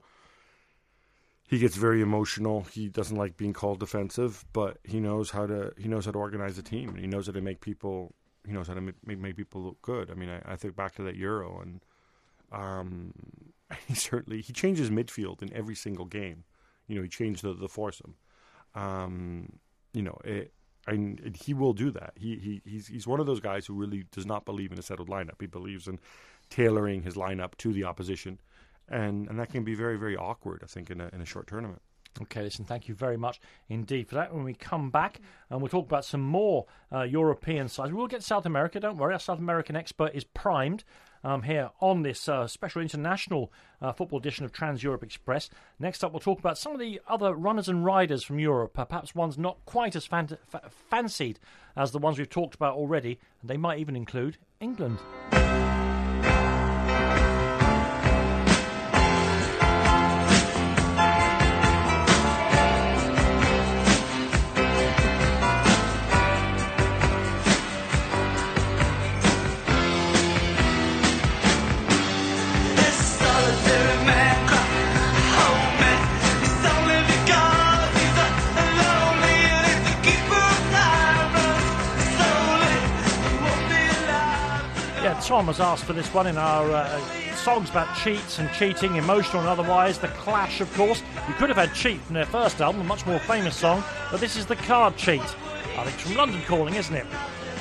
he gets very emotional. He doesn't like being called defensive, but he knows how to he knows how to organize a team, and he knows how to make people he knows how to make make people look good. I mean, I, I think back to that Euro, and um, he certainly he changes midfield in every single game. You know, he changed the the foursome. Um, you know, it, and he will do that. He he he's he's one of those guys who really does not believe in a settled lineup. He believes in tailoring his lineup to the opposition. And and that can be very, very awkward, I think, in a in a short tournament. Okay, listen, thank you very much indeed for that. When we come back, and we'll talk about some more uh, European sides. We will get South America, don't worry. Our South American expert is primed um, here on this uh, special international uh, football edition of Trans-Europe Express. Next up, we'll talk about some of the other runners and riders from Europe, uh, perhaps ones not quite as fan- fa- fancied as the ones we've talked about already, and they might even include England. Tom has asked for this one in our uh, songs about cheats and cheating, emotional and otherwise. The Clash, of course. You could have had Cheat from their first album, a much more famous song, but this is The Card Cheat. I think it's from London Calling, isn't it?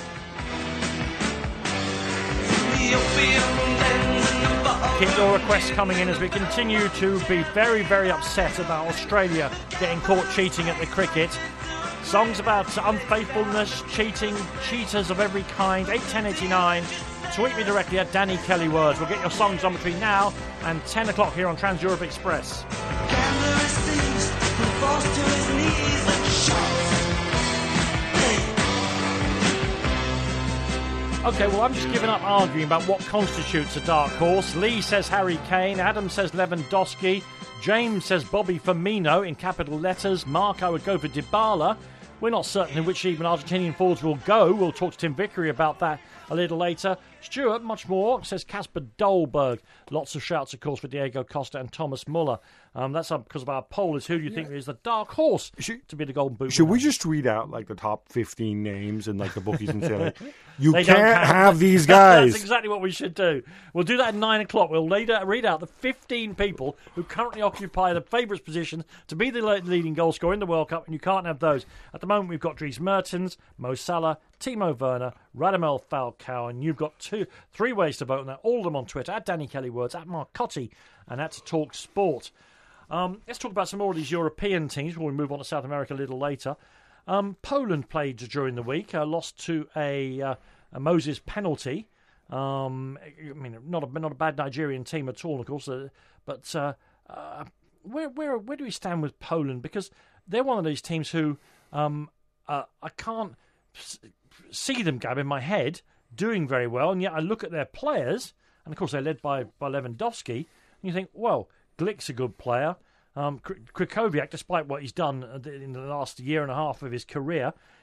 Keep your requests coming in as we continue to be very, very upset about Australia getting caught cheating at the cricket. Songs about unfaithfulness, cheating, cheaters of every kind. eight ten eighty-nine. Tweet me directly at Danny Kelly Words. We'll get your songs on between now and ten o'clock here on Trans-Europe Express. Okay, well, I'm just giving up arguing about what constitutes a dark horse. Lee says Harry Kane. Adam says Lewandowski. James says Bobby Firmino in capital letters. Mark, I would go for Dybala. We're not certain in which even Argentinian forwards will go. We'll talk to Tim Vickery about that a little later. Stuart, much more, says Casper Dolberg. Lots of shouts, of course, for Diego Costa and Thomas Muller. Um, that's up because of our poll is who do you think yeah. is the dark horse should, to be the Golden Boot Should winner? we just read out like the top fifteen names and like the bookies and say, like, you they can't have these guys? That's exactly what we should do. We'll do that at nine o'clock. We'll read out, read out the fifteen people who currently occupy the favourites position to be the leading goal scorer in the World Cup, and you can't have those. At the moment, we've got Dries Mertens, Mo Salah, Timo Werner, Radamel Falcao, and you've got two, three ways to vote on that. All of them on Twitter, at Danny Kelly Words, at Mark Cotty, and at Talk Sport. Um, let's talk about some more of these European teams before we move on to South America a little later. Um, Poland played during the week, uh, lost to a, uh, a Moses penalty. Um, I mean, not a, not a bad Nigerian team at all, of course, uh, but uh, uh, where where where do we stand with Poland? Because they're one of these teams who um, uh, I can't see them, Gab, in my head doing very well, and yet I look at their players, and of course they're led by, by Lewandowski, and you think, well, Glick's a good player. Um, Krychowiak, despite what he's done in the last year and a half of his career,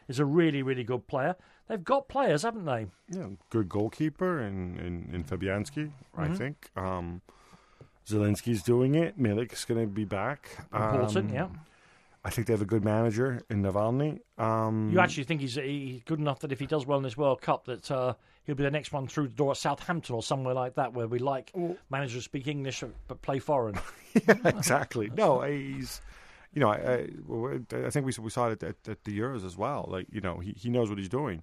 is a really, really good player. They've got players, haven't they? Yeah, good goalkeeper in, in, in Fabianski, mm-hmm. I think. Um, Zielinski's doing it. Milik's going to be back. Important, um, yeah. I think they have a good manager in Navalny. Um, you actually think he's, he's good enough that if he does well in this World Cup, that uh, he'll be the next one through the door at Southampton or somewhere like that, where we like managers who speak English but play foreign. Yeah, exactly. No, he's, you know, I, I, I think we we saw it at, at the Euros as well. Like, you know, he, he knows what he's doing.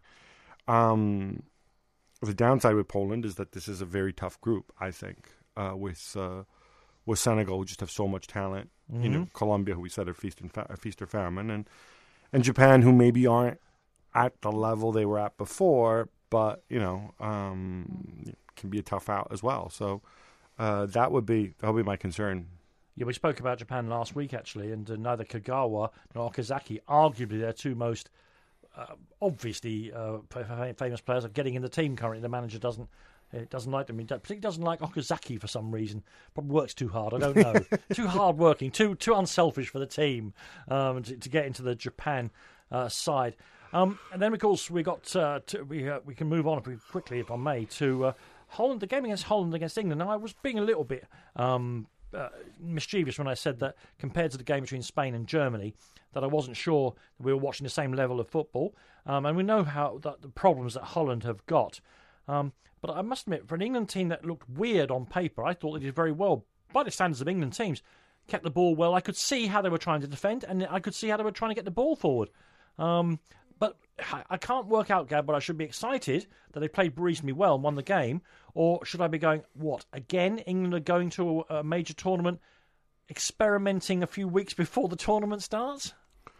Um, the downside with Poland is that this is a very tough group, I think, uh, with uh, with Senegal, who just have so much talent. Mm-hmm. You know, Colombia, who we said are feast and fa- feast or famine, and and Japan, who maybe aren't at the level they were at before, but you know, um, can be a tough out as well. So uh, that would be that would be my concern. Yeah, we spoke about Japan last week actually, and uh, neither Kagawa nor Okazaki, arguably their two most uh, obviously uh, famous players, are getting in the team currently. The manager doesn't. It doesn't like them. He particularly doesn't like Okazaki for some reason. Probably works too hard. I don't know. Too hard working. Too too unselfish for the team um, to, to get into the Japan uh, side. Um, and then of course we got uh, to, we uh, we can move on if quickly, if I may, to uh, Holland. The game against Holland against England. Now I was being a little bit um, uh, mischievous when I said that compared to the game between Spain and Germany, that I wasn't sure that we were watching the same level of football. Um, and we know how that the problems that Holland have got. Um, But I must admit, for an England team that looked weird on paper, I thought they did very well. By the standards of England teams, kept the ball well. I could see how they were trying to defend, and I could see how they were trying to get the ball forward. Um, but I can't work out, Gab, whether I should be excited that they played reasonably well and won the game, or should I be going, what, again, England are going to a, a major tournament, experimenting a few weeks before the tournament starts?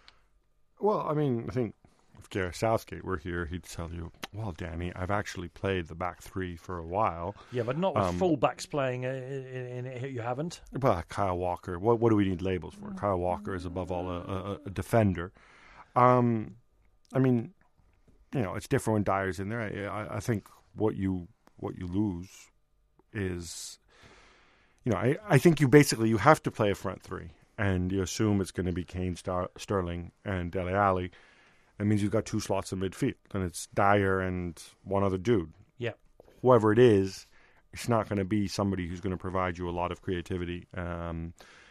Well, I mean, I think if Gareth Southgate were here, he'd tell you, well, Danny, I've actually played the back three for a while. Yeah, but not with um, fullbacks playing in, in, in it. You haven't? Well, Kyle Walker. What what do we need labels for? Kyle Walker is above all a, a, a defender. Um, I mean, you know, it's different when Dyer's in there. I, I, I think what you what you lose is, you know, I, I think you basically you have to play a front three, and you assume it's going to be Kane, Star, Sterling, and Dele Alli. That means you've got two slots in midfield, and it's Dyer and one other dude. Yeah. Whoever it is, it's not going to be somebody who's going to provide you a lot of creativity. Um,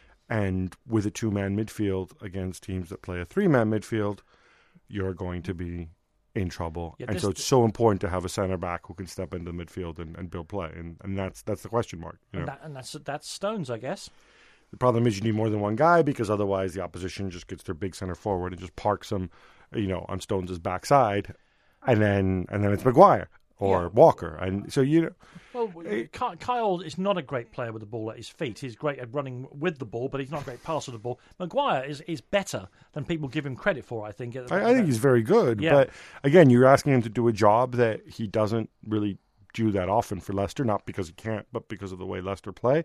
and with a two-man midfield against teams that play a three-man midfield, you're going to be in trouble. Yeah, and so it's so important to have a centre-back who can step into the midfield and, and build play. And, and that's that's the question mark. You know? and, that, and that's that's Stones, I guess. The problem is you need more than one guy, because otherwise the opposition just gets their big centre forward and just parks them, you know, on Stones' backside, and then and then it's Maguire or yeah. Walker, and so you know. Well, it, Kyle is not a great player with the ball at his feet. He's great at running with the ball, but he's not a great passer of the ball. Maguire is, is better than people give him credit for. I think. I, I think he's very good, yeah. but again, you're asking him to do a job that he doesn't really do that often for Leicester, not because he can't, but because of the way Leicester play.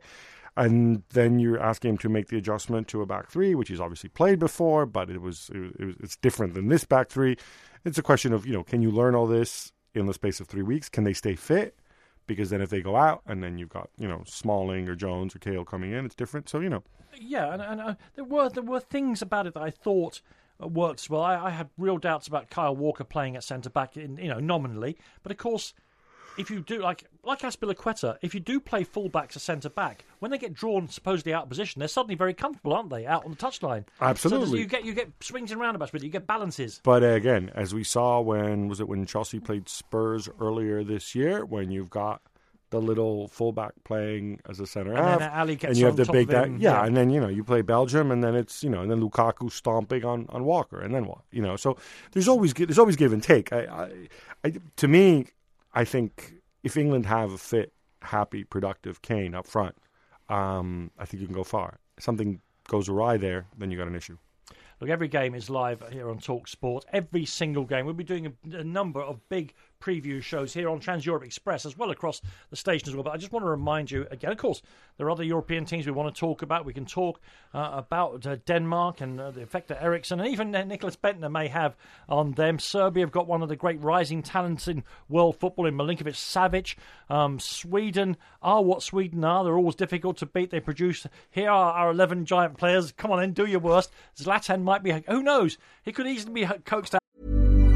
And then you're asking him to make the adjustment to a back three, which he's obviously played before, but it was, it was it's different than this back three. It's a question of, you know, can you learn all this in the space of three weeks? Can they stay fit? Because then if they go out and then you've got, you know, Smalling or Jones or Cahill coming in, it's different. So, you know. Yeah, and, and uh, there were there were things about it that I thought worked well. I, I had real doubts about Kyle Walker playing at centre-back, in, you know, nominally. But, of course, if you do, like like Azpilicueta, if you do play full-backs as centre-back, when they get drawn supposedly out of position, they're suddenly very comfortable, aren't they, out on the touchline? Absolutely. So you get you get swings and roundabouts with it, you get balances. But uh, again, as we saw when, was it when Chelsea played Spurs earlier this year, when you've got the little fullback playing as a centre half, and then Ali gets and you have on the top big of him, guy, yeah, yeah, and then you know you play Belgium, and then it's you know, and then Lukaku stomping on, on Walker, and then what, you know? So there's always there's always give and take. I, I, I to me, I think if England have a fit, happy, productive Kane up front, um, I think you can go far. If something goes awry there, then you got an issue. Look, every game is live here on Talk Sport. Every single game. We'll be doing a, a number of big preview shows here on Trans Europe Express, as well across the station as well. But I just want to remind you again, of course, there are other European teams we want to talk about. We can talk uh, about uh, Denmark and uh, the effect that Eriksson and even uh, Nicholas Bentner may have on them. Serbia have got one of the great rising talents in world football in Milinkovic Savic. Um, Sweden are what Sweden are. They're always difficult to beat. They produce, here are our eleven giant players. Come on then, do your worst. Zlatan might be, who knows? He could easily be coaxed out.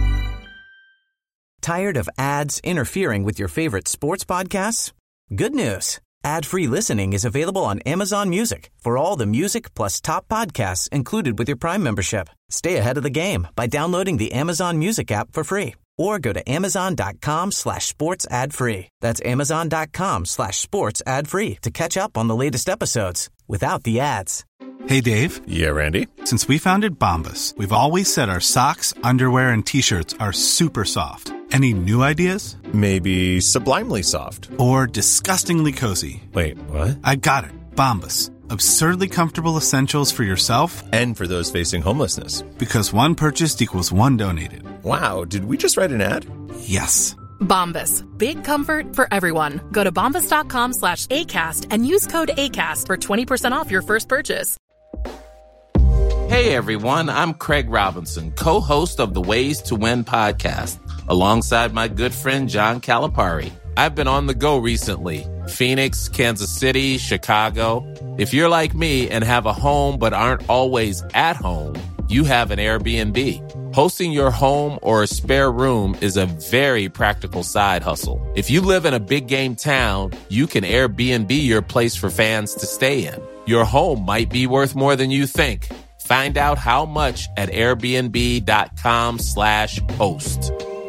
Tired of ads interfering with your favorite sports podcasts? Good news. Ad-free listening is available on Amazon Music for all the music plus top podcasts included with your Prime membership. Stay ahead of the game by downloading the Amazon Music app for free or go to amazon.com slash sports ad free. That's amazon.com slash sports ad free to catch up on the latest episodes without the ads. Hey, Dave. Yeah, Randy. Since we founded Bombas, we've always said our socks, underwear, and T-shirts are super soft. Any new ideas? Maybe sublimely soft. Or disgustingly cozy. Wait, what? I got it. Bombas. Absurdly comfortable essentials for yourself and for those facing homelessness. Because one purchased equals one donated. Wow, did we just write an ad? Yes. Bombas. Big comfort for everyone. Go to bombas.com slash ACAST and use code ACAST for twenty percent off your first purchase. Hey everyone, I'm Craig Robinson, co-host of the Ways to Win podcast, alongside my good friend John Calipari. I've been on the go recently. Phoenix, Kansas City, Chicago. If you're like me and have a home but aren't always at home, you have an Airbnb. Hosting your home or a spare room is a very practical side hustle. If you live in a big game town, you can Airbnb your place for fans to stay in. Your home might be worth more than you think. Find out how much at airbnb.com slash host.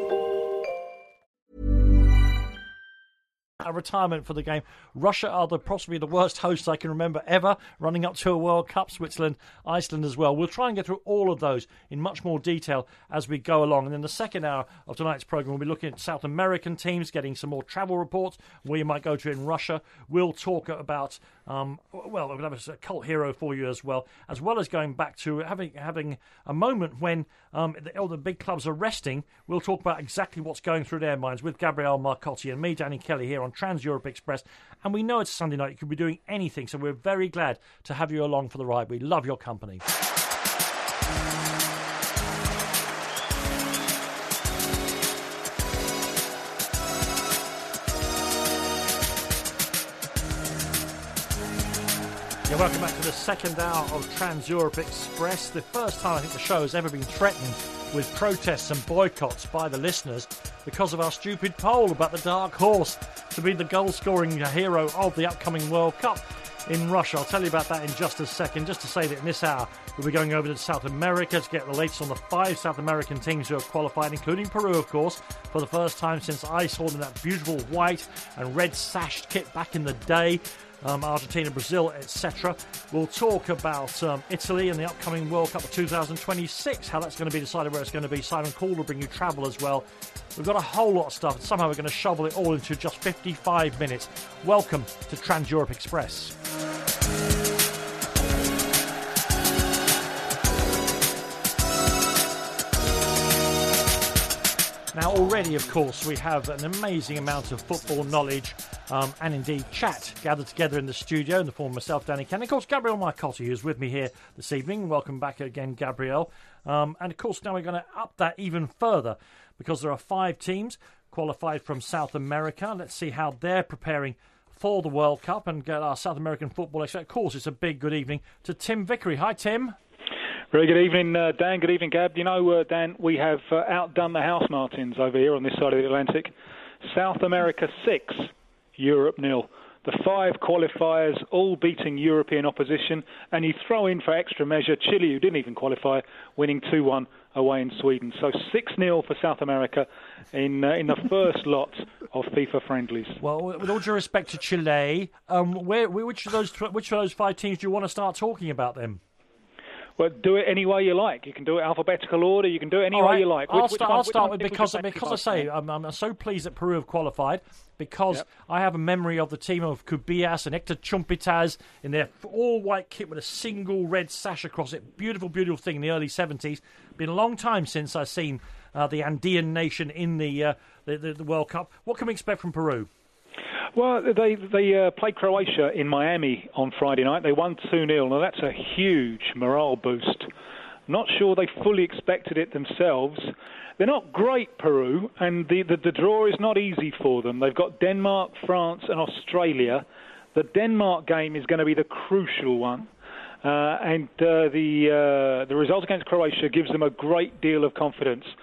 A retirement for the game. Russia are the possibly the worst hosts I can remember ever, running up to a World Cup. Switzerland, Iceland as well. We'll try and get through all of those in much more detail as we go along. And in the second hour of tonight's programme, we'll be looking at South American teams, getting some more travel reports, where you might go to in Russia. We'll talk about, um, well, we'll have a cult hero for you as well, as well as going back to having having a moment when um, the, all the big clubs are resting. We'll talk about exactly what's going through their minds with Gabriele Marcotti and me, Danny Kelly, here on Trans Europe Express. And we know it's Sunday night, you could be doing anything, so we're very glad to have you along for the ride. We love your company. Yeah, welcome back to the second hour of Trans Europe Express. The first time I think the show has ever been threatened with protests and boycotts by the listeners because of our stupid poll about the dark horse to be the goal-scoring hero of the upcoming World Cup in Russia. I'll tell you about that in just a second. Just to say that in this hour, we'll be going over to South America to get the latest on the five South American teams who have qualified, including Peru, of course, for the first time since I saw them in that beautiful white and red sashed kit back in the day. Um, Argentina, Brazil, et cetera. We'll talk about um, Italy and the upcoming World Cup of two thousand twenty-six, how that's going to be decided, where it's going to be. Simon Call will bring you travel as well. We've got a whole lot of stuff, and somehow we're going to shovel it all into just fifty-five minutes. Welcome to Trans Europe Express. Now, already, of course, we have an amazing amount of football knowledge um, and indeed chat gathered together in the studio in the form of myself, Danny Ken, and of course, Gabriele Marcotti, who's with me here this evening. Welcome back again, Gabriele. Um, and of course, now we're going to up that even further because there are five teams qualified from South America. Let's see how they're preparing for the World Cup and get our South American football expert. Of course, it's a big good evening to Tim Vickery. Hi, Tim. Very good evening, uh, Dan. Good evening, Gab. You know, uh, Dan, we have uh, outdone the House Martins over here on this side of the Atlantic. South America six, Europe nil. The five qualifiers all beating European opposition, and you throw in for extra measure Chile, who didn't even qualify, winning two one away in Sweden. So six nil for South America in uh, in the first lot of FIFA friendlies. Well, with all due respect to Chile, um, where, which of those which of those five teams do you want to start talking about them? Well, do it any way you like. You can do it alphabetical order. You can do it any right. way you like. I'll Which, start, which one, I'll start with which because because I say I'm, I'm so pleased that Peru have qualified because yep. I have a memory of the team of Cubillas and Hector Chumpitas in their all-white kit with a single red sash across it. Beautiful, beautiful thing in the early seventies. Been a long time since I've seen uh, the Andean nation in the, uh, the, the the World Cup. What can we expect from Peru? Well, they they uh, played Croatia in Miami on Friday night. They won two nil. Now, that's a huge morale boost. Not sure they fully expected it themselves. They're not great, Peru, and the, the, the draw is not easy for them. They've got Denmark, France and Australia. The Denmark game is going to be the crucial one. Uh, and uh, the uh, the result against Croatia gives them a great deal of confidence.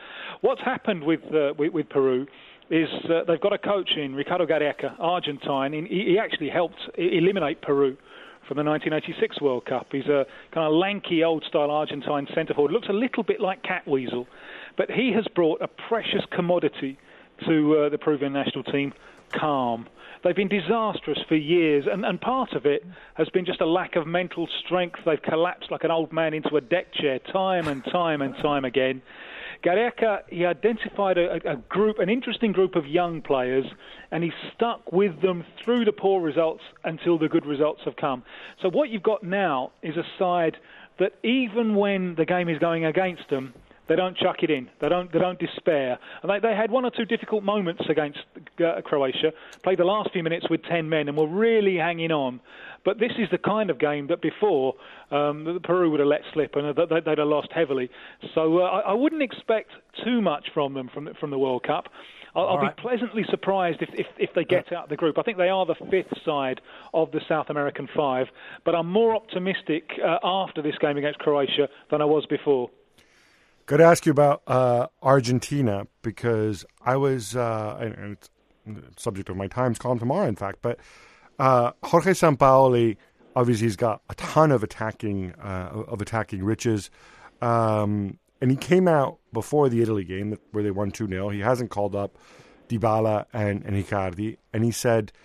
what's happened with uh, with, with Peru is uh, they've got a coach in Ricardo Gareca, Argentine. And he, he actually helped eliminate Peru from the nineteen eighty-six World Cup. He's a kind of lanky, old-style Argentine centre-forward. Looks a little bit like Catweasel. But he has brought a precious commodity to uh, the Peruvian national team, calm. They've been disastrous for years, and, and part of it has been just a lack of mental strength. They've collapsed like an old man into a deck chair time and time and time again. Gareca, he identified a, a group, an interesting group of young players, and he's stuck with them through the poor results until the good results have come. So what you've got now is a side that even when the game is going against them, they don't chuck it in. They don't. They don't despair. And they, they had one or two difficult moments against uh, Croatia. Played the last few minutes with ten men and were really hanging on. But this is the kind of game that before um, Peru would have let slip and they'd, they'd have lost heavily. So uh, I, I wouldn't expect too much from them from from the World Cup. I'll, I'll right. be pleasantly surprised if, if if they get out of the group. I think they are the fifth side of the South American five. But I'm more optimistic uh, after this game against Croatia than I was before. Got to ask you about uh, Argentina, because I was, uh, and it's the subject of my Times column tomorrow, in fact, but uh, Jorge Sampaoli, obviously he's got a ton of attacking uh, of attacking riches, um, and he came out before the Italy game where they won two nil. He hasn't called up Dybala and, and Icardi, and he said,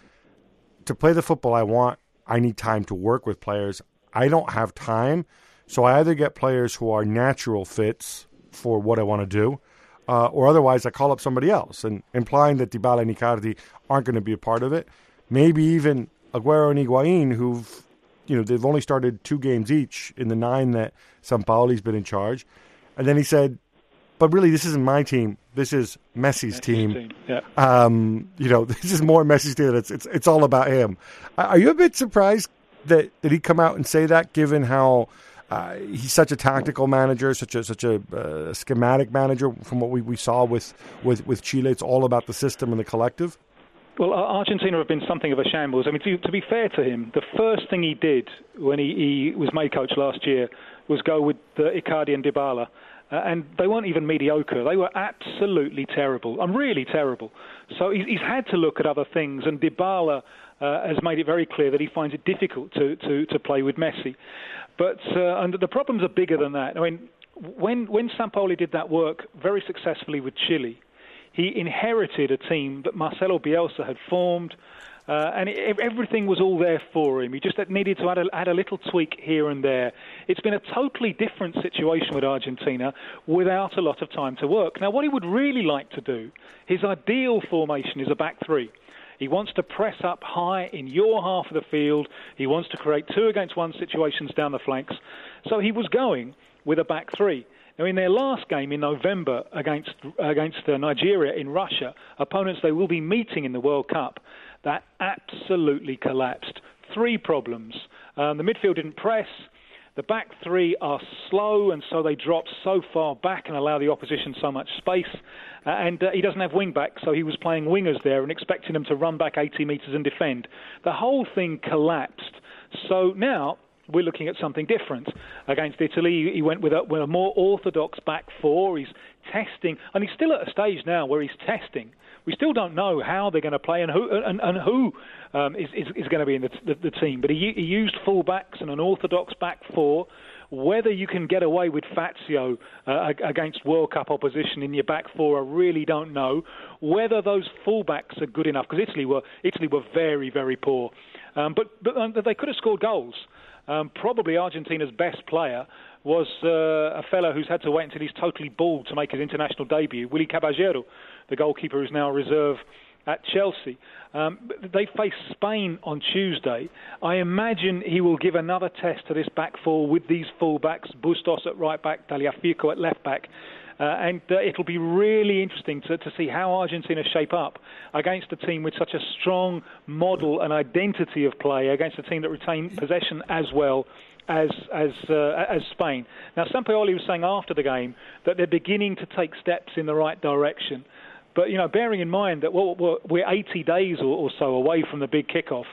to play the football I want, I need time to work with players. I don't have time, so I either get players who are natural fits for what I want to do, uh, or otherwise I call up somebody else, and implying that Dybala and Icardi aren't going to be a part of it. Maybe even Aguero and Higuain, who've, you know, they've only started two games each in the nine that Sampaoli's been in charge. And then he said, but really, this isn't my team. This is Messi's Messi's team. team. Yeah. Um, you know, this is more Messi's team. It's it's it's all about him. Are you a bit surprised that that he'd come out and say that, given how Uh, he's such a tactical manager, such a such a uh, schematic manager? From what we, we saw with, with, with Chile, it's all about the system and the collective. Well, Argentina have been something of a shambles. I mean, to, to be fair to him, the first thing he did when he, he was made coach last year was go with uh, Icardi and Dybala. Uh, and they weren't even mediocre. They were absolutely terrible. and really terrible. So he's, he's had to look at other things, and Dybala uh, has made it very clear that he finds it difficult to, to, to play with Messi. But uh, and the problems are bigger than that. I mean, when when Sampaoli did that work very successfully with Chile, he inherited a team that Marcelo Bielsa had formed, uh, and it, everything was all there for him. He just needed to add a, add a little tweak here and there. It's been a totally different situation with Argentina without a lot of time to work. Now, what he would really like to do, his ideal formation is a back three. He wants to press up high in your half of the field. He wants to create two against one situations down the flanks. So he was going with a back three. Now, in their last game in November against against uh, Nigeria in Russia, opponents they will be meeting in the World Cup, that absolutely collapsed. Three problems. Um, the midfield didn't press. The back three are slow, and so they drop so far back and allow the opposition so much space. Uh, and uh, he doesn't have wing-backs, so he was playing wingers there and expecting them to run back eighty metres and defend. The whole thing collapsed. So now we're looking at something different. Against Italy, he went with a, with a more orthodox back four. He's testing, and he's still at a stage now where he's testing. We still don't know how they're going to play and who and, and who um, is, is, is going to be in the, the, the team. But he, he used full-backs and an orthodox back four. Whether you can get away with Fazio uh, against World Cup opposition in your back four, I really don't know. Whether those full-backs are good enough, because Italy were Italy were very, very poor. Um, but but um, they could have scored goals. Um, probably Argentina's best player was uh, a fellow who's had to wait until he's totally bald to make his international debut, Willy Caballero, the goalkeeper who's now a reserve at Chelsea. Um, they face Spain on Tuesday. I imagine he will give another test to this back four with these full-backs, Bustos at right back, Tagliafico at left back. Uh, and uh, it'll be really interesting to, to see how Argentina shape up against a team with such a strong model and identity of play, against a team that retain possession as well as as uh, as Spain. Now, Sampaoli was saying after the game that they're beginning to take steps in the right direction. But, you know, bearing in mind that we're eighty days or so away from the big kickoff,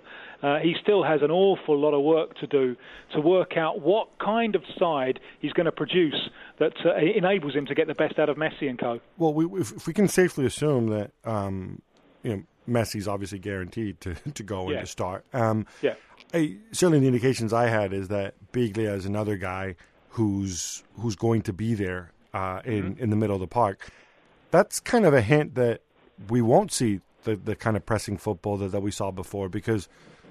uh, he still has an awful lot of work to do to work out what kind of side he's going to produce that uh, enables him to get the best out of Messi and co. Well, we, if, if we can safely assume that um, you know, Messi's obviously guaranteed to, to go yeah. and to start. Um, yeah. I, certainly the indications I had is that Biglia is another guy who's who's going to be there uh, in, mm-hmm. in the middle of the park. That's kind of a hint that we won't see the, the kind of pressing football that, that we saw before, because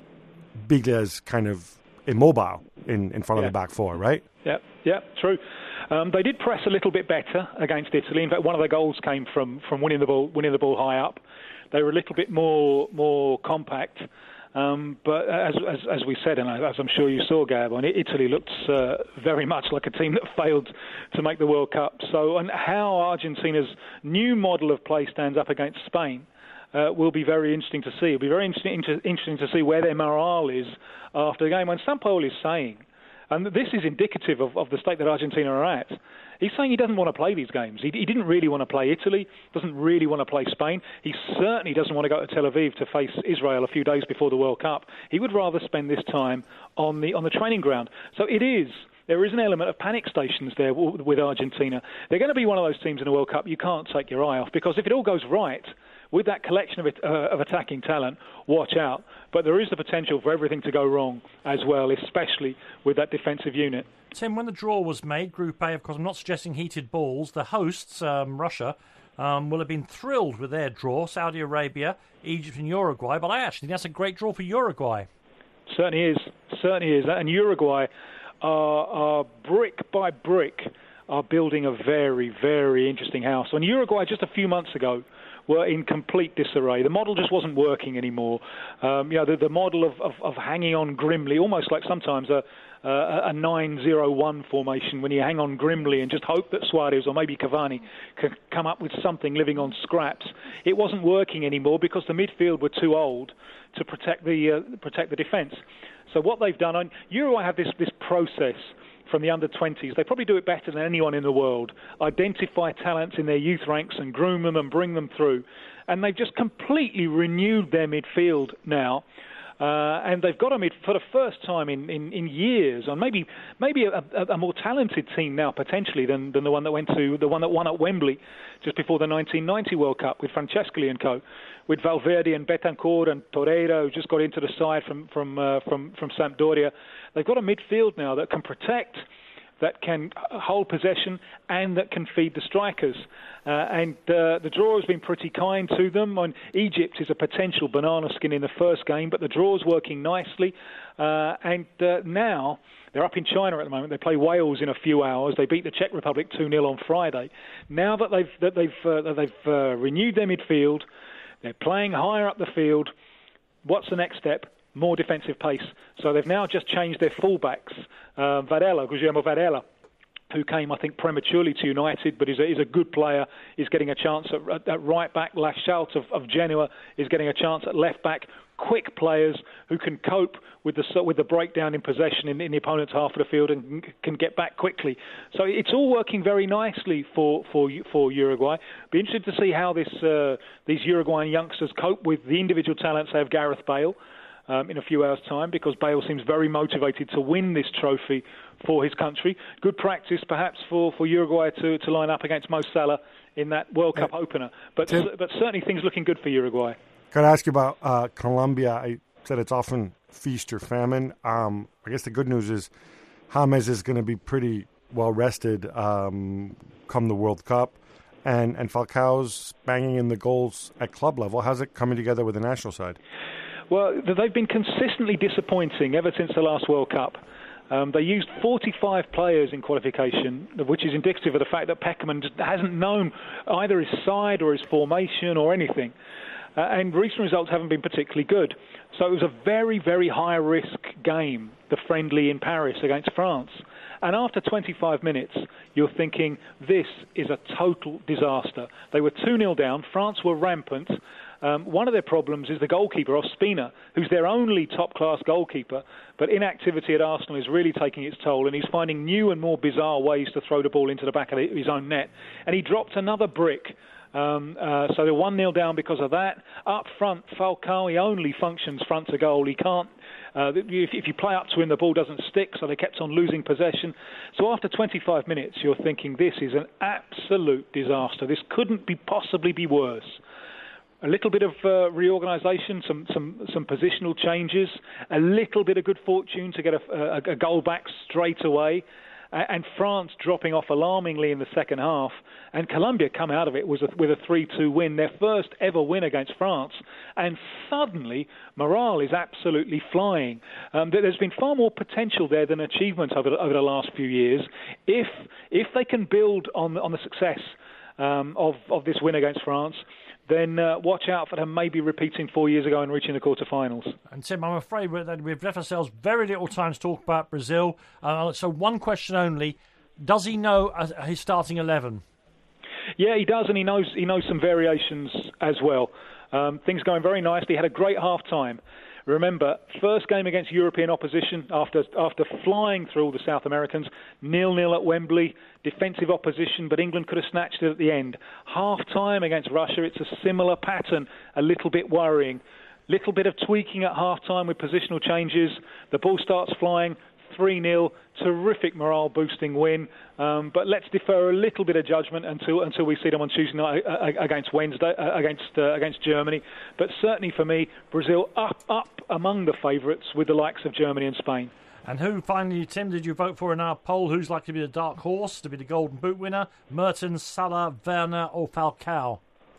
Biglia is kind of immobile in, in front yeah. of the back four, right? Yeah, yeah, true. Um, they did press a little bit better against Italy. In fact, one of the goals came from, from winning the ball winning the ball high up. They were a little bit more more compact. Um, but as, as as we said, and as I'm sure you saw, Gab, on Italy looked uh, very much like a team that failed to make the World Cup. So, and how Argentina's new model of play stands up against Spain uh, will be very interesting to see. It'll be very interesting interesting to see where their morale is after the game. When Sampaoli is saying, and this is indicative of, of the state that Argentina are at, he's saying he doesn't want to play these games. He, he didn't really want to play Italy, doesn't really want to play Spain. He certainly doesn't want to go to Tel Aviv to face Israel a few days before the World Cup. He would rather spend this time on the on the training ground. So it is, there is an element of panic stations there with Argentina. They're going to be one of those teams in the World Cup you can't take your eye off, because if it all goes right, with that collection of, it, uh, of attacking talent, watch out. But there is the potential for everything to go wrong as well, especially with that defensive unit. Tim, when the draw was made, Group A, of course, I'm not suggesting heated balls. The hosts, um, Russia, um, will have been thrilled with their draw. Saudi Arabia, Egypt and Uruguay. But I actually think that's a great draw for Uruguay. Certainly is. Certainly is. And Uruguay are, are brick by brick are building a very, very interesting house. And Uruguay, just a few months ago, were in complete disarray. The model just wasn't working anymore. Um, you know, the, the model of, of, of hanging on grimly, almost like sometimes a, a, a nine zero one formation, when you hang on grimly and just hope that Suarez or maybe Cavani can come up with something living on scraps. It wasn't working anymore because the midfield were too old to protect the uh, protect the defence. So what they've done, on Uruguay have this this process from the under twenties. They probably do it better than anyone in the world. Identify talents in their youth ranks and groom them and bring them through. And they've just completely renewed their midfield now. Uh, and they've got a mid for the first time in, in, in years, and maybe maybe a, a, a more talented team now potentially than, than the one that went to the one that won at Wembley just before the nineteen ninety World Cup with Francescoli and co, with Valverde and Betancourt and Torreira, who just got into the side from from uh, from from Sampdoria. They've got a midfield now that can protect, that can hold possession, and that can feed the strikers. Uh, and uh, the draw has been pretty kind to them. And Egypt is a potential banana skin in the first game, but the draw's working nicely. Uh, and uh, now they're up in China at the moment. They play Wales in a few hours. They beat the Czech Republic two nil on Friday. Now that they've that they've uh, that they've uh, renewed their midfield, they're playing higher up the field. What's the next step? More defensive pace. So they've now just changed their fullbacks. Uh, Varela, Guillermo Varela, who came, I think, prematurely to United, but is a, is a good player, is getting a chance at, at right back. Laschalt of, of Genoa is getting a chance at left back. Quick players who can cope with the with the breakdown in possession in, in the opponent's half of the field and can get back quickly. So it's all working very nicely for for for Uruguay. Be interested to see how this uh, these Uruguayan youngsters cope with the individual talents they have. Gareth Bale. Um, in a few hours' time, because Bale seems very motivated to win this trophy for his country. Good practice, perhaps, for, for Uruguay to, to line up against Mo Salah in that World Cup uh, opener. But Tim, but certainly things looking good for Uruguay. Can I ask you about uh, Colombia? I said it's often feast or famine. Um, I guess the good news is James is going to be pretty well rested um, come the World Cup. And, and Falcao's banging in the goals at club level. How's it coming together with the national side? Well, they've been consistently disappointing ever since the last World Cup. Um, they used forty-five players in qualification, which is indicative of the fact that Peckerman hasn't known either his side or his formation or anything. Uh, and recent results haven't been particularly good. So it was a very, very high-risk game, the friendly in Paris against France. And after twenty-five minutes, you're thinking, this is a total disaster. They were two nil down. France were rampant. Um, one of their problems is the goalkeeper, Ospina, who's their only top-class goalkeeper, but inactivity at Arsenal is really taking its toll, and he's finding new and more bizarre ways to throw the ball into the back of his own net. And he dropped another brick. Um, uh, so they're one nil down because of that. Up front, Falcao, he only functions front to goal. He can't Uh, if, if you play up to him, the ball doesn't stick, so they kept on losing possession. So after twenty-five minutes, you're thinking, this is an absolute disaster. This couldn't be possibly be worse. A little bit of uh, reorganisation, some, some some positional changes, a little bit of good fortune to get a, a, a goal back straight away, and France dropping off alarmingly in the second half, and Colombia come out of it was a, with a three two win, their first ever win against France, and suddenly morale is absolutely flying. Um, there's been far more potential there than achievement over the, over the last few years. If if they can build on on the success um, of of this win against France, then uh, watch out for them maybe repeating four years ago and reaching the quarterfinals. And Tim, I'm afraid that we've left ourselves very little time to talk about Brazil. Uh, so one question only: does he know uh, his starting eleven? Yeah, he does, and he knows he knows some variations as well. Um, things going very nicely. He had a great half time. Remember, first game against European opposition after after flying through all the South Americans, nil-nil at Wembley, defensive opposition, but England could have snatched it at the end. Half-time against Russia, it's a similar pattern, a little bit worrying. Little bit of tweaking at half-time with positional changes. The ball starts flying, three-nil, terrific morale-boosting win. Um, but let's defer a little bit of judgment until until we see them on Tuesday night uh, against Wednesday uh, against uh, against Germany. But certainly for me, Brazil up up among the favourites with the likes of Germany and Spain. And who finally, Tim, did you vote for in our poll? Who's likely to be the dark horse to be the Golden Boot winner? Mertens, Salah, Werner, or Falcao?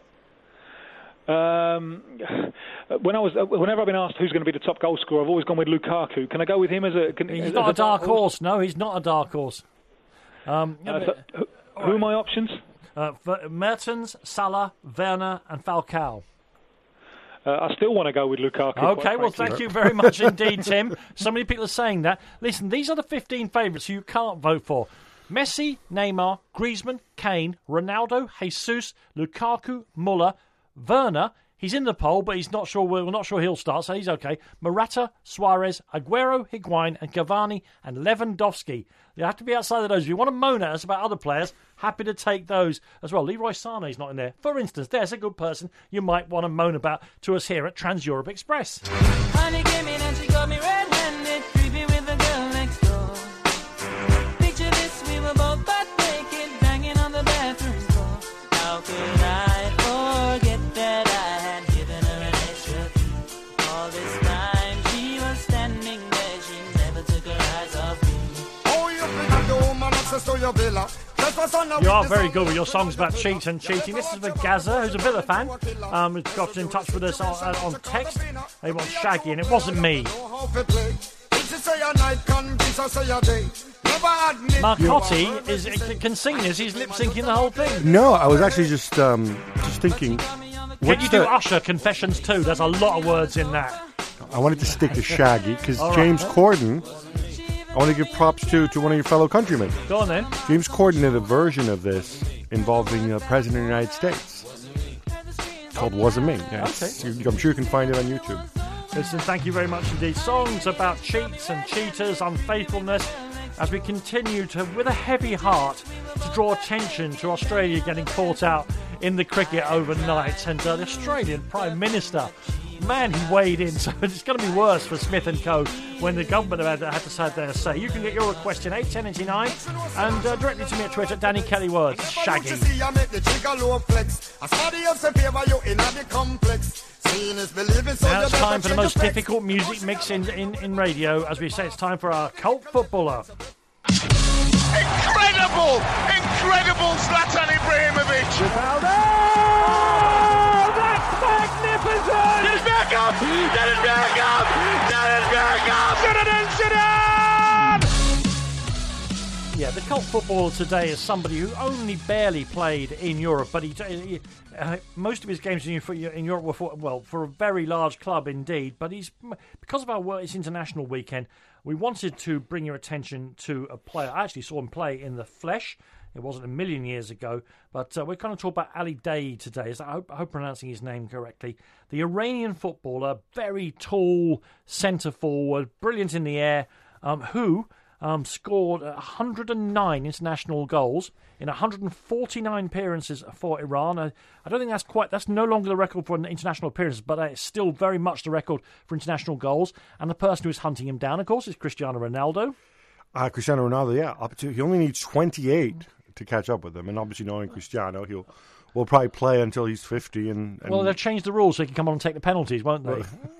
Um, when I was, whenever I've been asked who's going to be the top goal scorer, I've always gone with Lukaku. Can I go with him as a? Can, he's as not a a dark horse? horse. No, he's not a dark horse. Um, uh, so, who, who are my options? Uh, Mertens, Salah, Werner, and Falcao. Uh, I still want to go with Lukaku. Okay, well, thank you very much indeed, Tim. So many people are saying that. Listen, these are the fifteen favourites who you can't vote for. Messi, Neymar, Griezmann, Kane, Ronaldo, Jesus, Lukaku, Muller, Werner. He's in the poll, but he's not sure. We're not sure he'll start, so he's okay. Morata, Suarez, Aguero, Higuain, and Cavani, and Lewandowski. You have to be outside of those. If you want to moan at us about other players, happy to take those as well. Leroy Sané's not in there. For instance, there's a good person you might want to moan about to us here at Trans Europe Express. Honey came in and she got me red-handed, creepy with the girl next door. Picture this, we were both butt naked, banging on the bathroom floor. How could I forget that I had given her an extra key? All this time she was standing there, she never took her eyes off me. Oh, you think the woman access to your villa? You are very good with your songs about cheat and cheating. This is for Gaza, who's a Villa fan. Um, who got in touch with us on, uh, on text. They want Shaggy, and it wasn't me. Marcotti is can sing this. He's lip syncing the whole thing. No, I was actually just um, just thinking. Can you do the... Usher Confessions too? There's a lot of words in that. I wanted to stick to Shaggy because right. James Corden. I want to give props to, to one of your fellow countrymen. Go on then. James Corden did a version of this involving the President of the United States. It's called Wasn't Me. Yeah, okay. You, I'm sure you can find it on YouTube. Listen, thank you very much indeed. Songs about cheats and cheaters, unfaithfulness, as we continue to, with a heavy heart, to draw attention to Australia getting caught out in the cricket overnight. And uh, the Australian Prime Minister, man, he weighed in, so it's going to be worse for Smith and Co. when the government had, had to say their say. You can get your request in eight ten eighty-nine and uh, directly to me at Twitter at Danny Kelly Words. Shaggy. Now it's time for the most difficult music mix in, in, in radio. As we say, it's time for our cult footballer. Incredible! Incredible Zlatan Ibrahimovic! Ronaldo! That's magnificent! Dennis Bergkamp! Dennis Bergkamp! Dennis Bergkamp! Zidane Zidane! Yeah, the cult footballer today is somebody who only barely played in Europe, but he, he uh, most of his games in, in Europe were for, well, for a very large club indeed. But he's because of our work, it's International Weekend. We wanted to bring your attention to a player. I actually saw him play in the flesh. It wasn't a million years ago, but uh, we're going to talk about Ali Day today. I hope, I hope pronouncing his name correctly. The Iranian footballer, very tall, centre forward, brilliant in the air, um, who um, scored one hundred nine international goals in one hundred forty-nine appearances for Iran. I, I don't think that's quite, that's no longer the record for international appearances, but it's still very much the record for international goals. And the person who is hunting him down, of course, is Cristiano Ronaldo. Uh, Cristiano Ronaldo, yeah, up to, he only needs twenty-eight to catch up with him. And obviously knowing Cristiano, he'll will probably play until he's fifty. And, and well, they'll change the rules so he can come on and take the penalties, won't they?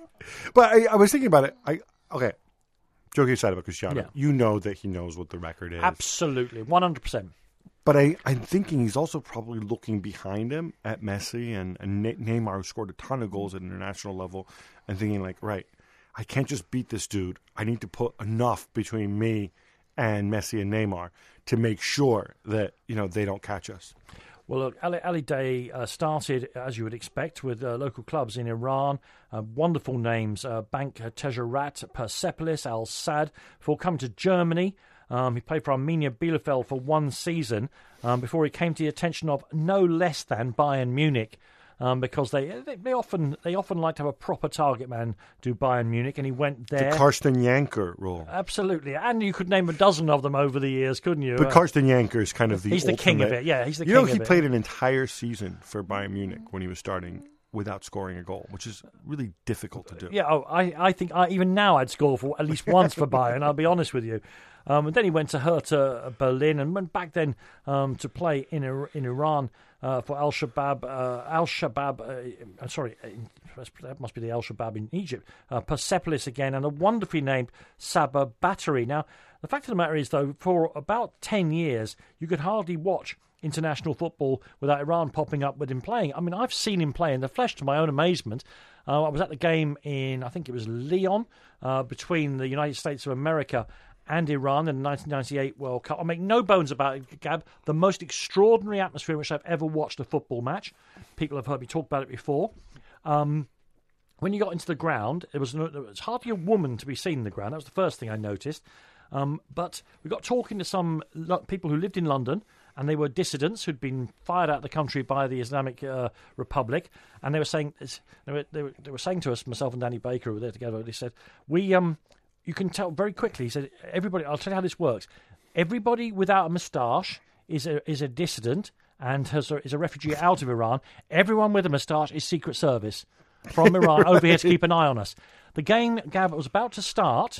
But I, I was thinking about it. I okay, joking aside about Cristiano, Yeah. you know that he knows what the record is. Absolutely, one hundred percent. But I, I'm thinking he's also probably looking behind him at Messi and, and Ne- Neymar, who scored a ton of goals at international level, and thinking like, right, I can't just beat this dude. I need to put enough between me and Messi and Neymar to make sure that, you know, they don't catch us. Well, look, Ali, Ali Day uh, started, as you would expect, with uh, local clubs in Iran. Uh, wonderful names, uh, Bank Tejerat, Persepolis, Al Sadd. Before coming to Germany, um, he played for Arminia Bielefeld for one season um, before he came to the attention of no less than Bayern Munich. Um, because they, they they often they often like to have a proper target man do Bayern Munich, and he went there. The Karsten Janker role. Absolutely, and you could name a dozen of them over the years, couldn't you? But Karsten Janker is kind of the he's the ultimate, king of it. Yeah, he's the you king know, he of played it. an entire season for Bayern Munich when he was starting without scoring a goal, which is really difficult to do. Yeah, oh, I, I think I, even now I'd score for at least once for Bayern, I'll be honest with you. Um, and then he went to Hertha Berlin and went back then um, to play in in Iran uh, for Al Shabab. Uh, Al Shabab, uh, uh, sorry, uh, that must be the Al Shabab in Egypt. Uh, Persepolis again, and a wonderfully named Sabah Battery. Now, the fact of the matter is, though, for about ten years, you could hardly watch international football without Iran popping up with him playing. I mean, I've seen him play in the flesh to my own amazement. Uh, I was at the game in, I think it was Lyon, uh, between the United States of America and Iran in the nineteen ninety-eight World Cup. I make no bones about it, Gab. The most extraordinary atmosphere in which I've ever watched a football match. People have heard me talk about it before. Um, when you got into the ground, there was, no, there was hardly a woman to be seen in the ground. That was the first thing I noticed. Um, but we got talking to some lo- people who lived in London, and they were dissidents who'd been fired out of the country by the Islamic uh, Republic, and they were saying they were, they were they were saying to us, myself and Danny Baker, who were there together. They said, "We um, you can tell very quickly." He said, "Everybody, I'll tell you how this works. Everybody without a moustache is a is a dissident and has a, is a refugee out of Iran. Everyone with a moustache is Secret Service from Iran over here to keep an eye on us." The game, Gab, was about to start.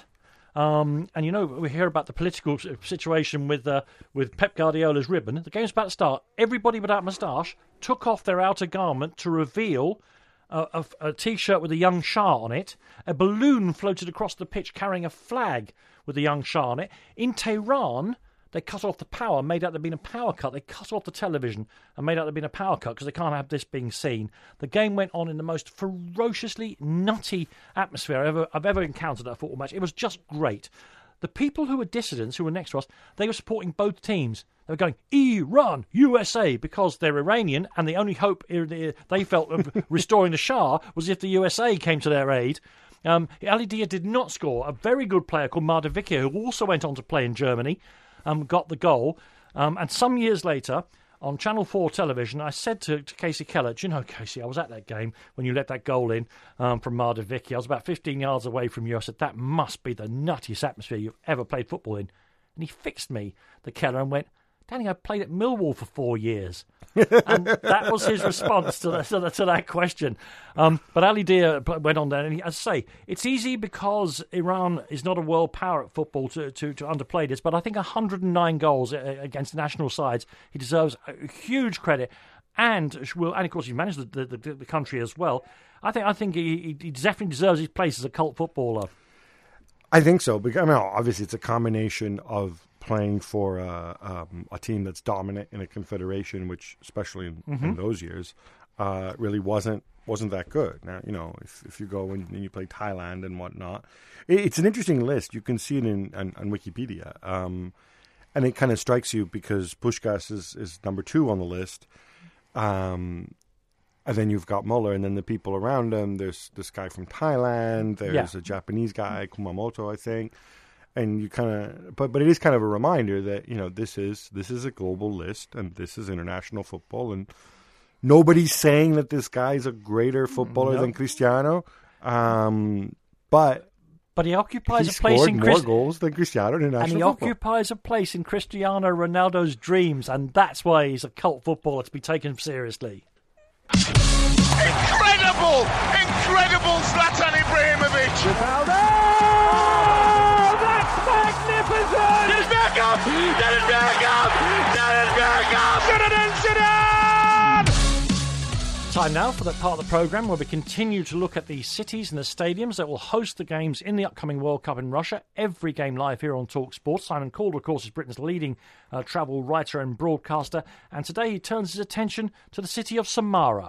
Um, and, you know, we hear about the political situation with uh, with Pep Guardiola's ribbon. The game's about to start. Everybody without moustache took off their outer garment to reveal a, a, a T-shirt with a young Shah on it. A balloon floated across the pitch carrying a flag with a young Shah on it. In Tehran, they cut off the power, made out there'd been a power cut. They cut off the television and made out there'd been a power cut because they can't have this being seen. The game went on in the most ferociously nutty atmosphere I've ever, I've ever encountered at a football match. It was just great. The people who were dissidents, who were next to us, they were supporting both teams. They were going, Iran, U S A, because they're Iranian, and the only hope they felt of restoring the Shah was if the U S A came to their aid. Um, Ali Dia did not score. A very good player called Mardavikia, who also went on to play in Germany, Um, got the goal. Um, and some years later, on Channel four television, I said to, to Casey Keller, "Do you know, Casey, I was at that game when you let that goal in um, from Mardavikia. I was about fifteen yards away from you. I said, that must be the nuttiest atmosphere you've ever played football in." And he fixed me, the Keller, and went, "Danny, I played at Millwall for four years." And that was his response to, the, to, the, to that question. Um, but Ali Dia went on there, and he, as I say, it's easy because Iran is not a world power at football to, to, to underplay this, but I think one hundred nine goals against national sides, he deserves a huge credit. And, will, and of course, he managed the, the, the, the country as well. I think I think he, he definitely deserves his place as a cult footballer. I think so. Because, I mean, obviously, it's a combination of playing for a, um, a team that's dominant in a confederation, which, especially in, Mm-hmm. in those years, uh, really wasn't wasn't that good. Now, you know, if, if you go and, and you play Thailand and whatnot, it, it's an interesting list. You can see it in on, on Wikipedia, um, and it kind of strikes you because Puskás is, is number two on the list, um, and then you've got Muller, and then the people around him. There's this guy from Thailand. There's Yeah. a Japanese guy, Kumamoto, I think. And you kind of, but but it is kind of a reminder that, you know, this is this is a global list, and this is international football, and nobody's saying that this guy's a greater footballer No. than Cristiano, um, but But he occupies he a place scored in more Chris- goals than Cristiano in national and he football. occupies a place in Cristiano Ronaldo's dreams, and that's why he's a cult footballer to be taken seriously. Incredible! Incredible Zlatan Ibrahimovic! Ronaldo! That's magnificent! Dennis Bergkamp! Dennis Bergkamp! Dennis Bergkamp! Zinedine Zidane! Time now for that part of the programme where we continue to look at the cities and the stadiums that will host the games in the upcoming World Cup in Russia. Every game live here on Talk Sports. Simon Calder, of course, is Britain's leading uh, travel writer and broadcaster. And today he turns his attention to the city of Samara.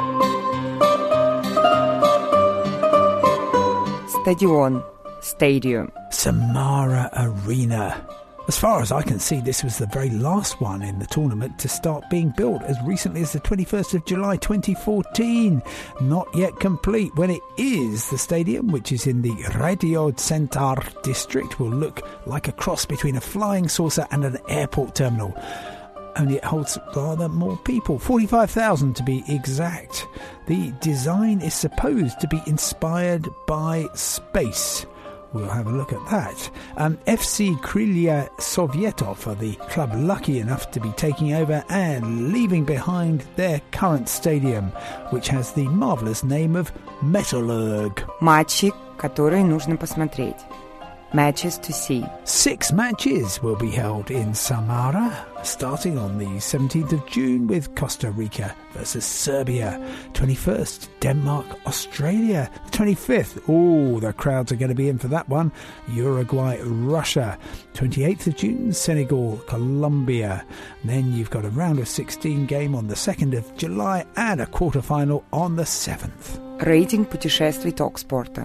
Stadion. Stadium. Samara Arena. As far as I can see, this was the very last one in the tournament to start being built as recently as the twenty-first of July twenty fourteen. Not yet complete. When it is, the stadium, which is in the Radio Centar district, will look like a cross between a flying saucer and an airport terminal. Only it holds rather more people, forty-five thousand to be exact. The design is supposed to be inspired by space. We'll have a look at that. Um, F C Krylia Sovietov are the club lucky enough to be taking over and leaving behind their current stadium, which has the marvellous name of Metallurg. Матчи, которые нужно посмотреть. Matches to see. Six matches will be held in Samara, starting on the seventeenth of June with Costa Rica versus Serbia. twenty-first, Denmark, Australia. The twenty-fifth, oh, the crowds are going to be in for that one. Uruguay, Russia. twenty-eighth of June, Senegal, Colombia. And then you've got a round of sixteen game on the second of July and a quarter-final on the seventh. Рейтинг путешествий Talksport.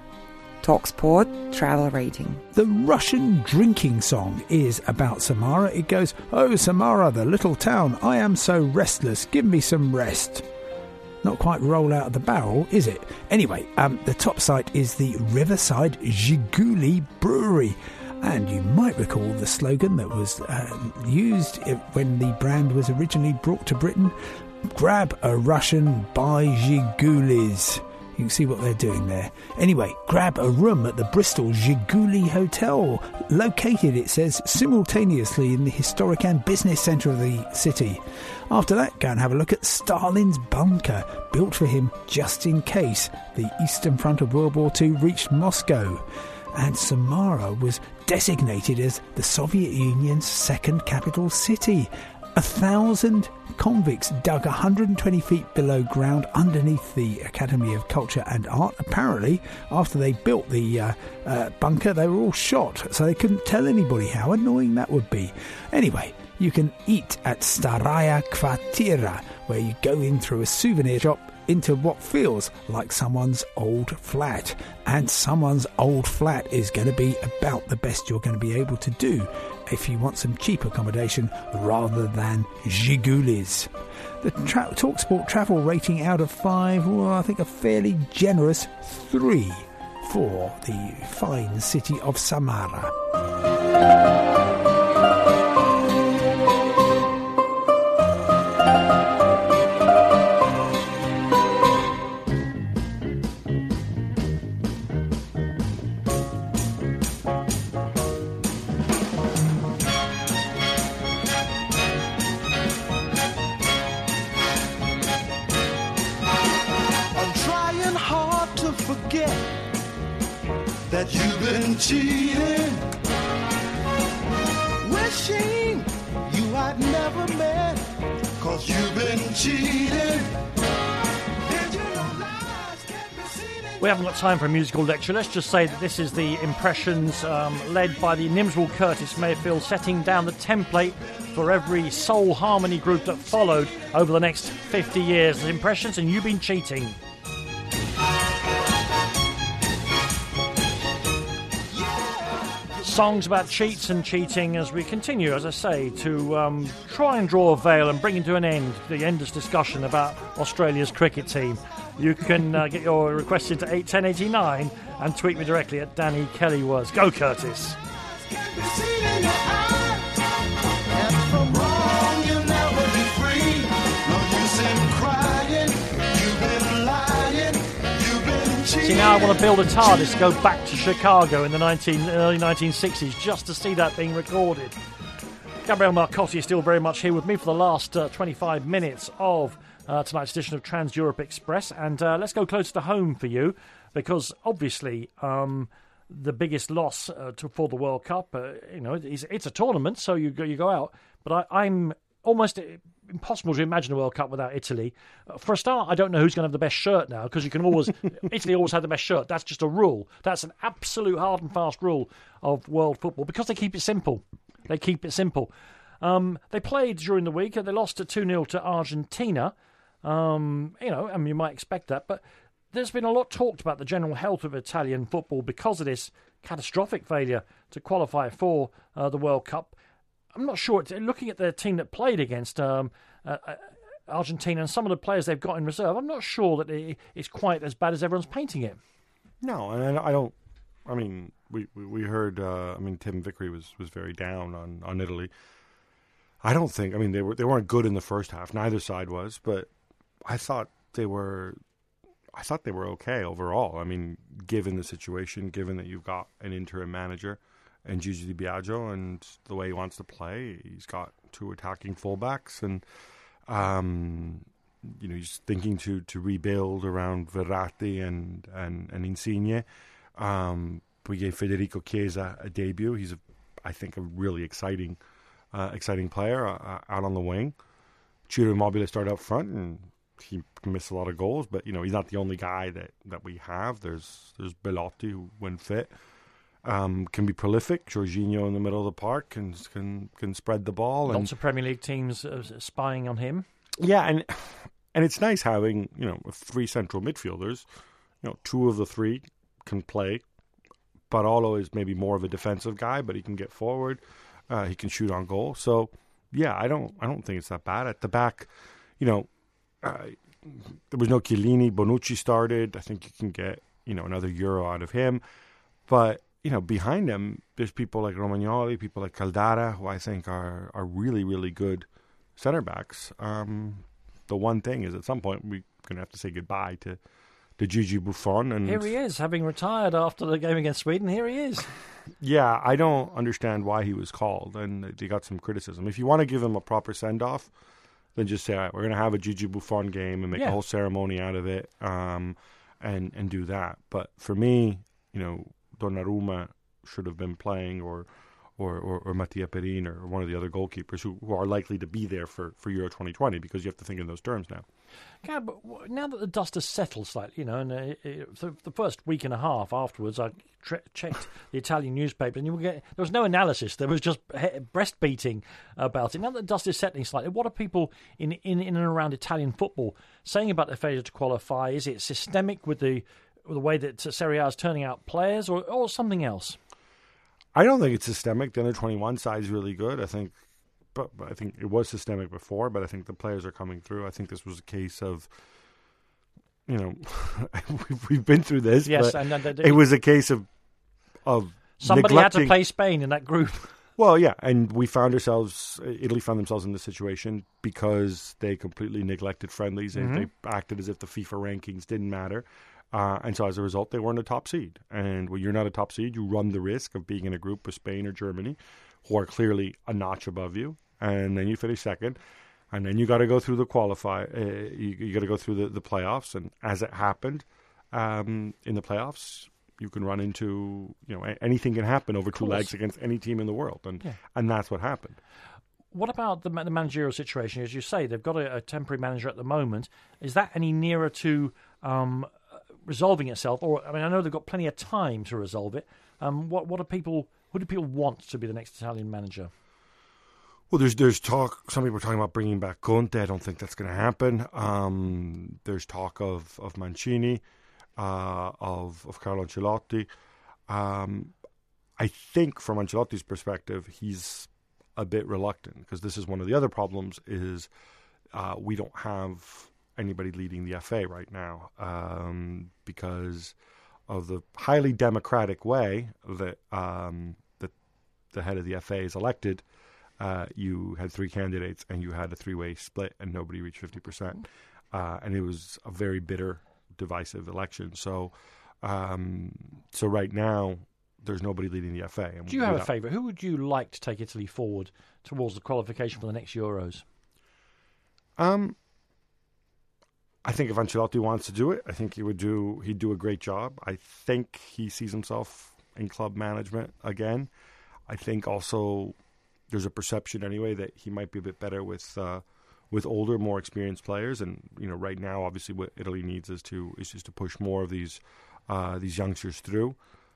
Talksport travel rating. The Russian drinking song is about Samara. It goes, "Oh, Samara, the little town, I am so restless, give me some rest." Not quite roll out of the barrel, is it? Anyway, um, the top site is the Riverside Zhiguli Brewery. And you might recall the slogan that was uh, used when the brand was originally brought to Britain. Grab a Russian, buy Zhigulis. You can see what they're doing there. Anyway, grab a room at the Bristol Zhiguli Hotel, located, it says, simultaneously in the historic and business centre of the city. After that, go and have a look at Stalin's bunker, built for him just in case the Eastern Front of World War Two reached Moscow. And Samara was designated as the Soviet Union's second capital city. A thousand convicts dug one hundred twenty feet below ground underneath the Academy of Culture and Art. Apparently, after they built the uh, uh, bunker, they were all shot, so they couldn't tell anybody. How annoying that would be. Anyway, you can eat at Staraya Kvartira, where you go in through a souvenir shop into what feels like someone's old flat. And someone's old flat is going to be about the best you're going to be able to do if you want some cheap accommodation rather than Zhigulis. The tra- TalkSport travel rating out of five, well, I think a fairly generous three for the fine city of Samara. That you've been cheating, wishing you I'd never met, 'cause you've been cheating. We haven't got time for a musical lecture. Let's just say that this is the Impressions um, led by the Nimswell Curtis Mayfield, setting down the template for every soul harmony group that followed over the next fifty years. The Impressions and You've Been Cheating. Songs about cheats and cheating as we continue, as I say, to um, try and draw a veil and bring to an end the endless discussion about Australia's cricket team. You can uh, get your requests into eight ten eighty-nine and tweet me directly at Danny Kelly was. Go, Curtis! See, now I want to build a TARDIS to go back to Chicago in the nineteen, early nineteen sixties just to see that being recorded. Gabriele Marcotti is still very much here with me for the last uh, twenty-five minutes of uh, tonight's edition of Trans Europe Express. And uh, let's go close to home for you, because obviously um, the biggest loss uh, to, for the World Cup, uh, you know, it's, it's a tournament, so you go, you go out. But I, I'm almost impossible to imagine a World Cup without Italy. Uh, for a start, I don't know who's going to have the best shirt now, because you can always Italy always had the best shirt. That's just a rule. That's an absolute hard and fast rule of world football, because they keep it simple. They keep it simple. Um, they played during the week. They lost two nil to Argentina. Um, you know, I mean, you might expect that, but there's been a lot talked about the general health of Italian football because of this catastrophic failure to qualify for uh, the World Cup. I'm not sure. Looking at the team that played against um, uh, Argentina and some of the players they've got in reserve, I'm not sure that it, it's quite as bad as everyone's painting it. No, and I don't. I mean, we we, we heard. Uh, I mean, Tim Vickery was, was very down on, on Italy. I don't think. I mean, they were they weren't good in the first half. Neither side was, but I thought they were. I thought they were okay overall. I mean, given the situation, given that you've got an interim manager and Gigi Di Biagio and the way he wants to play, he's got two attacking fullbacks, and um, you know, he's thinking to, to rebuild around Verratti and and, and Insigne. Um, we gave Federico Chiesa a debut. He's, a, I think, a really exciting, uh, exciting player uh, out on the wing. Ciro Immobile started up front, and he missed a lot of goals. But you know, he's not the only guy that, that we have. There's there's Belotti, who, when fit, um, can be prolific. Jorginho in the middle of the park can can can spread the ball. Lots and, of Premier League teams uh, spying on him. Yeah, and and it's nice having, you know, three central midfielders. You know, two of the three can play. Barolo is maybe more of a defensive guy, but he can get forward. Uh, he can shoot on goal. So, yeah, I don't I don't think it's that bad. At the back, you know, uh, there was no Chiellini. Bonucci started. I think you can get, you know, another Euro out of him. But, you know, behind him, there's people like Romagnoli, people like Caldara, who I think are, are really, really good center backs. Um, the one thing is, at some point, we're going to have to say goodbye to to Gigi Buffon. And here he is, having retired after the game against Sweden. Here he is. Yeah, I don't understand why he was called, and they got some criticism. If you want to give him a proper send-off, then just say, all right, we're going to have a Gigi Buffon game and make Yeah. a whole ceremony out of it, um, and and do that. But for me, you know, Donnarumma should have been playing, or or, or, or Mattia Perin, or one of the other goalkeepers who, who are likely to be there for, for Euro twenty twenty, because you have to think in those terms now. Gab, now that the dust has settled slightly, you know, and uh, it, the, the first week and a half afterwards, I tre- checked the Italian newspaper, and you would get, there was no analysis. There was just he- breast beating about it. Now that the dust is settling slightly, what are people in, in, in and around Italian football saying about their failure to qualify? Is it systemic with the with the way that Serie A is turning out players, or, or something else? I don't think it's systemic. The under twenty-one side is really good. I think, but, but I think it was systemic before. But I think the players are coming through. I think this was a case of, you know, we've, we've been through this. Yes, but and, and, and it was a case of of somebody neglecting. had to play Spain in that group. Well, yeah, and we found ourselves. Italy found themselves in this situation because they completely neglected friendlies. Mm-hmm. They acted as if the FIFA rankings didn't matter. Uh, and so as a result, they weren't a top seed. And when you're not a top seed, you run the risk of being in a group with Spain or Germany, who are clearly a notch above you. And then you finish second. And then you got to go through the qualify. Uh, you you got to go through the, the playoffs. And as it happened um, in the playoffs, you can run into, you know, anything can happen over two legs against any team in the world. And Yeah. and that's what happened. What about the, the managerial situation? As you say, they've got a, a temporary manager at the moment. Is that any nearer to um, resolving itself? Or, I mean, I know they've got plenty of time to resolve it. Um, what what do people? Who do people want to be the next Italian manager? Well, there's there's talk. Some people are talking about bringing back Conte. I don't think that's going to happen. Um, there's talk of of Mancini, uh, of of Carlo Ancelotti. Um, I think from Ancelotti's perspective, he's a bit reluctant, because this is one of the other problems. Is uh, we don't have anybody leading the F A right now, um, because of the highly democratic way that um, that the head of the F A is elected. Uh, you had three candidates, and you had a three-way split, and nobody reached fifty percent. Uh, and it was a very bitter, divisive election. So Um, so right now, there's nobody leading the F A. And Do you have a without- favourite? Who would you like to take Italy forward towards the qualification for the next Euros? Um, I think if Ancelotti wants to do it, I think he would do. He'd do a great job. I think he sees himself in club management again. I think also there's a perception anyway that he might be a bit better with uh, with older, more experienced players. And you know, right now, obviously, what Italy needs is to is just to push more of these uh, these youngsters through.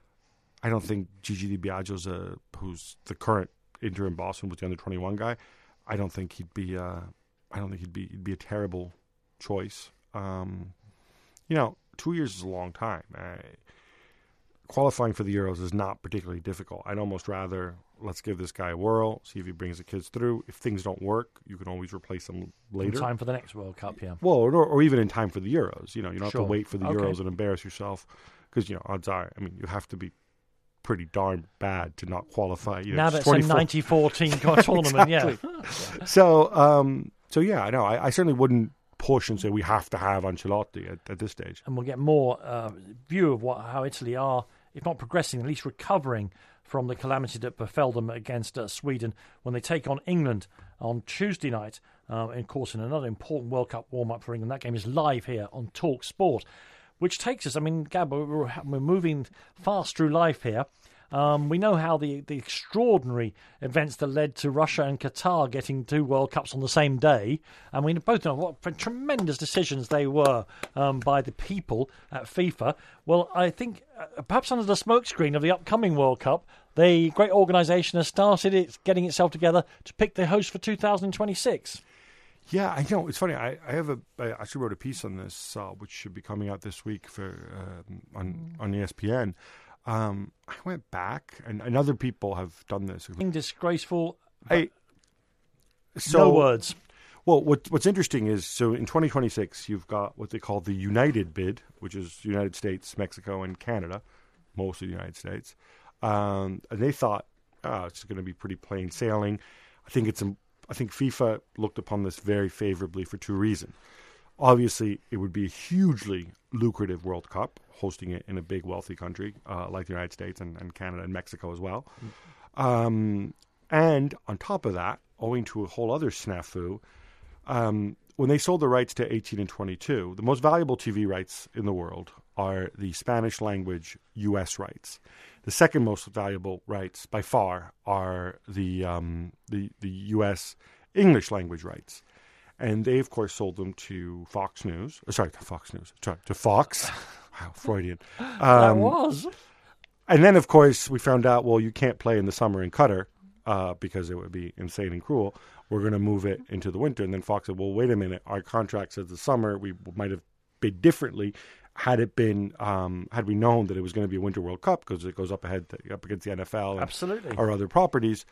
I don't think Gigi Di Biagio's a who's the current interim boss and was the under twenty-one guy. I don't think he'd be. Uh, I don't think he'd be. He'd be a terrible choice. Um, you know, two years is a long time. I, qualifying for the Euros is not particularly difficult. I'd almost rather let's give this guy a whirl, see if he brings the kids through. If things don't work, you can always replace them later. In time for the next World Cup, yeah. Well, or, or even in time for the Euros. You know, you don't Sure. have to wait for the Okay. Euros and embarrass yourself because you know odds are. I mean, you have to be pretty darn bad to not qualify. You know, now it's that's a twenty-four ninety-four team tournament, Exactly. yeah. So, um, so yeah, I know. I, I certainly wouldn't push and say we have to have Ancelotti at, at this stage. And we'll get more uh, view of what how Italy are, if not progressing, at least recovering from the calamity that befell them against uh, Sweden when they take on England on Tuesday night. Uh, and of course, in another important World Cup warm-up for England. That game is live here on Talk Sport, which takes us, I mean, Gab, we're, we're moving fast through life here. Um, we know how the, the extraordinary events that led to Russia and Qatar getting two World Cups on the same day. And we both know what tremendous decisions they were um, by the people at FIFA. Well, I think uh, perhaps under the smokescreen of the upcoming World Cup, the great organisation has started it's getting itself together to pick the host for two thousand twenty-six. Yeah, I know. It's funny. I, I have a. I actually wrote a piece on this, uh, which should be coming out this week for uh, on on E S P N. Um, I went back, and, and other people have done this. Disgraceful. I, so, no words. Well, what, what's interesting is, so in twenty twenty-six, you've got what they call the United Bid, which is United States, Mexico, and Canada, mostly the United States. Um, and they thought, oh, it's going to be pretty plain sailing. I think it's. I think FIFA looked upon this very favorably for two reasons. Obviously, it would be a hugely lucrative World Cup, hosting it in a big, wealthy country uh, like the United States and, and Canada and Mexico as well. Mm. Um, and on top of that, owing to a whole other snafu, um, when they sold the rights to eighteen and twenty-two, the most valuable T V rights in the world are the Spanish language U S rights. The second most valuable rights by far are the um, the, the U S English language rights. And they, of course, sold them to Fox News. Or sorry, to Fox News. Sorry, to Fox. Wow, Freudian. Um, that was. And then, of course, we found out, well, you can't play in the summer in Qatar uh, because it would be insane and cruel. We're going to move it into the winter. And then Fox said, well, wait a minute. Our contract says the summer. We might have bid differently had it been, um, had we known that it was going to be a Winter World Cup because it goes up ahead, to, up against the N F L and Absolutely. our other properties.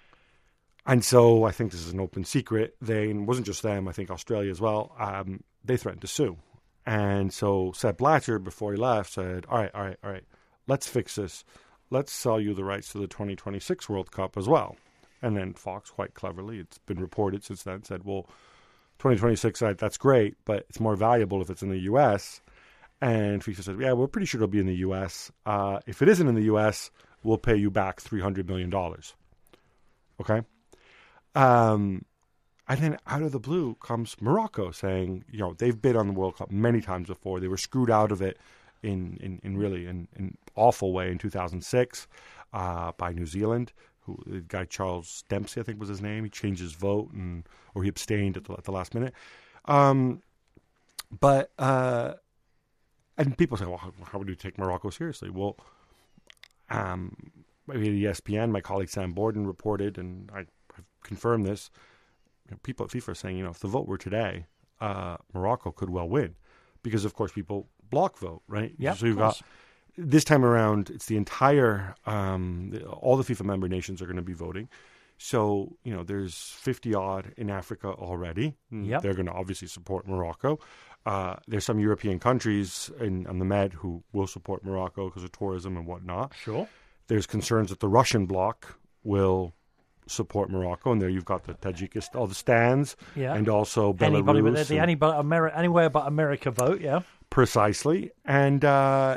And so I think this is an open secret. They, and it wasn't just them, I think Australia as well, um, they threatened to sue. And so Sepp Blatter, before he left, said, all right, all right, all right, let's fix this. Let's sell you the rights to the twenty twenty-six World Cup as well. And then Fox, quite cleverly, it's been reported since then, said, well, twenty twenty-six, that's great, but it's more valuable if it's in the U S. And FIFA said, yeah, we're pretty sure it'll be in the U S. Uh, if it isn't in the U S, we'll pay you back three hundred million dollars. Okay? Um, and then out of the blue comes Morocco saying, you know, they've bid on the World Cup many times before. They were screwed out of it in, in, in really an in, in awful way in two thousand six uh, by New Zealand. Who, the guy Charles Dempsey, I think was his name. He changed his vote and or he abstained at the, at the last minute. Um, but uh, and people say, well, how, how would you take Morocco seriously? Well, um, maybe at E S P N, my colleague Sam Borden reported, and I have confirmed this. You know, people at FIFA are saying, you know, if the vote were today, uh, Morocco could well win, because of course people block vote, right? Yeah. So you've got this time around, it's the entire, um, all the FIFA member nations are going to be voting. So, you know, there's fifty odd in Africa already. Yep. They're going to obviously support Morocco. Uh, there's some European countries in, on the Med who will support Morocco because of tourism and whatnot. Sure. There's concerns that the Russian bloc will support Morocco, and there you've got the Tajikistan, all the stands, yeah. and also Anybody Belarus. but the, and, anybody, Ameri- anywhere but America vote, yeah. Precisely. And uh,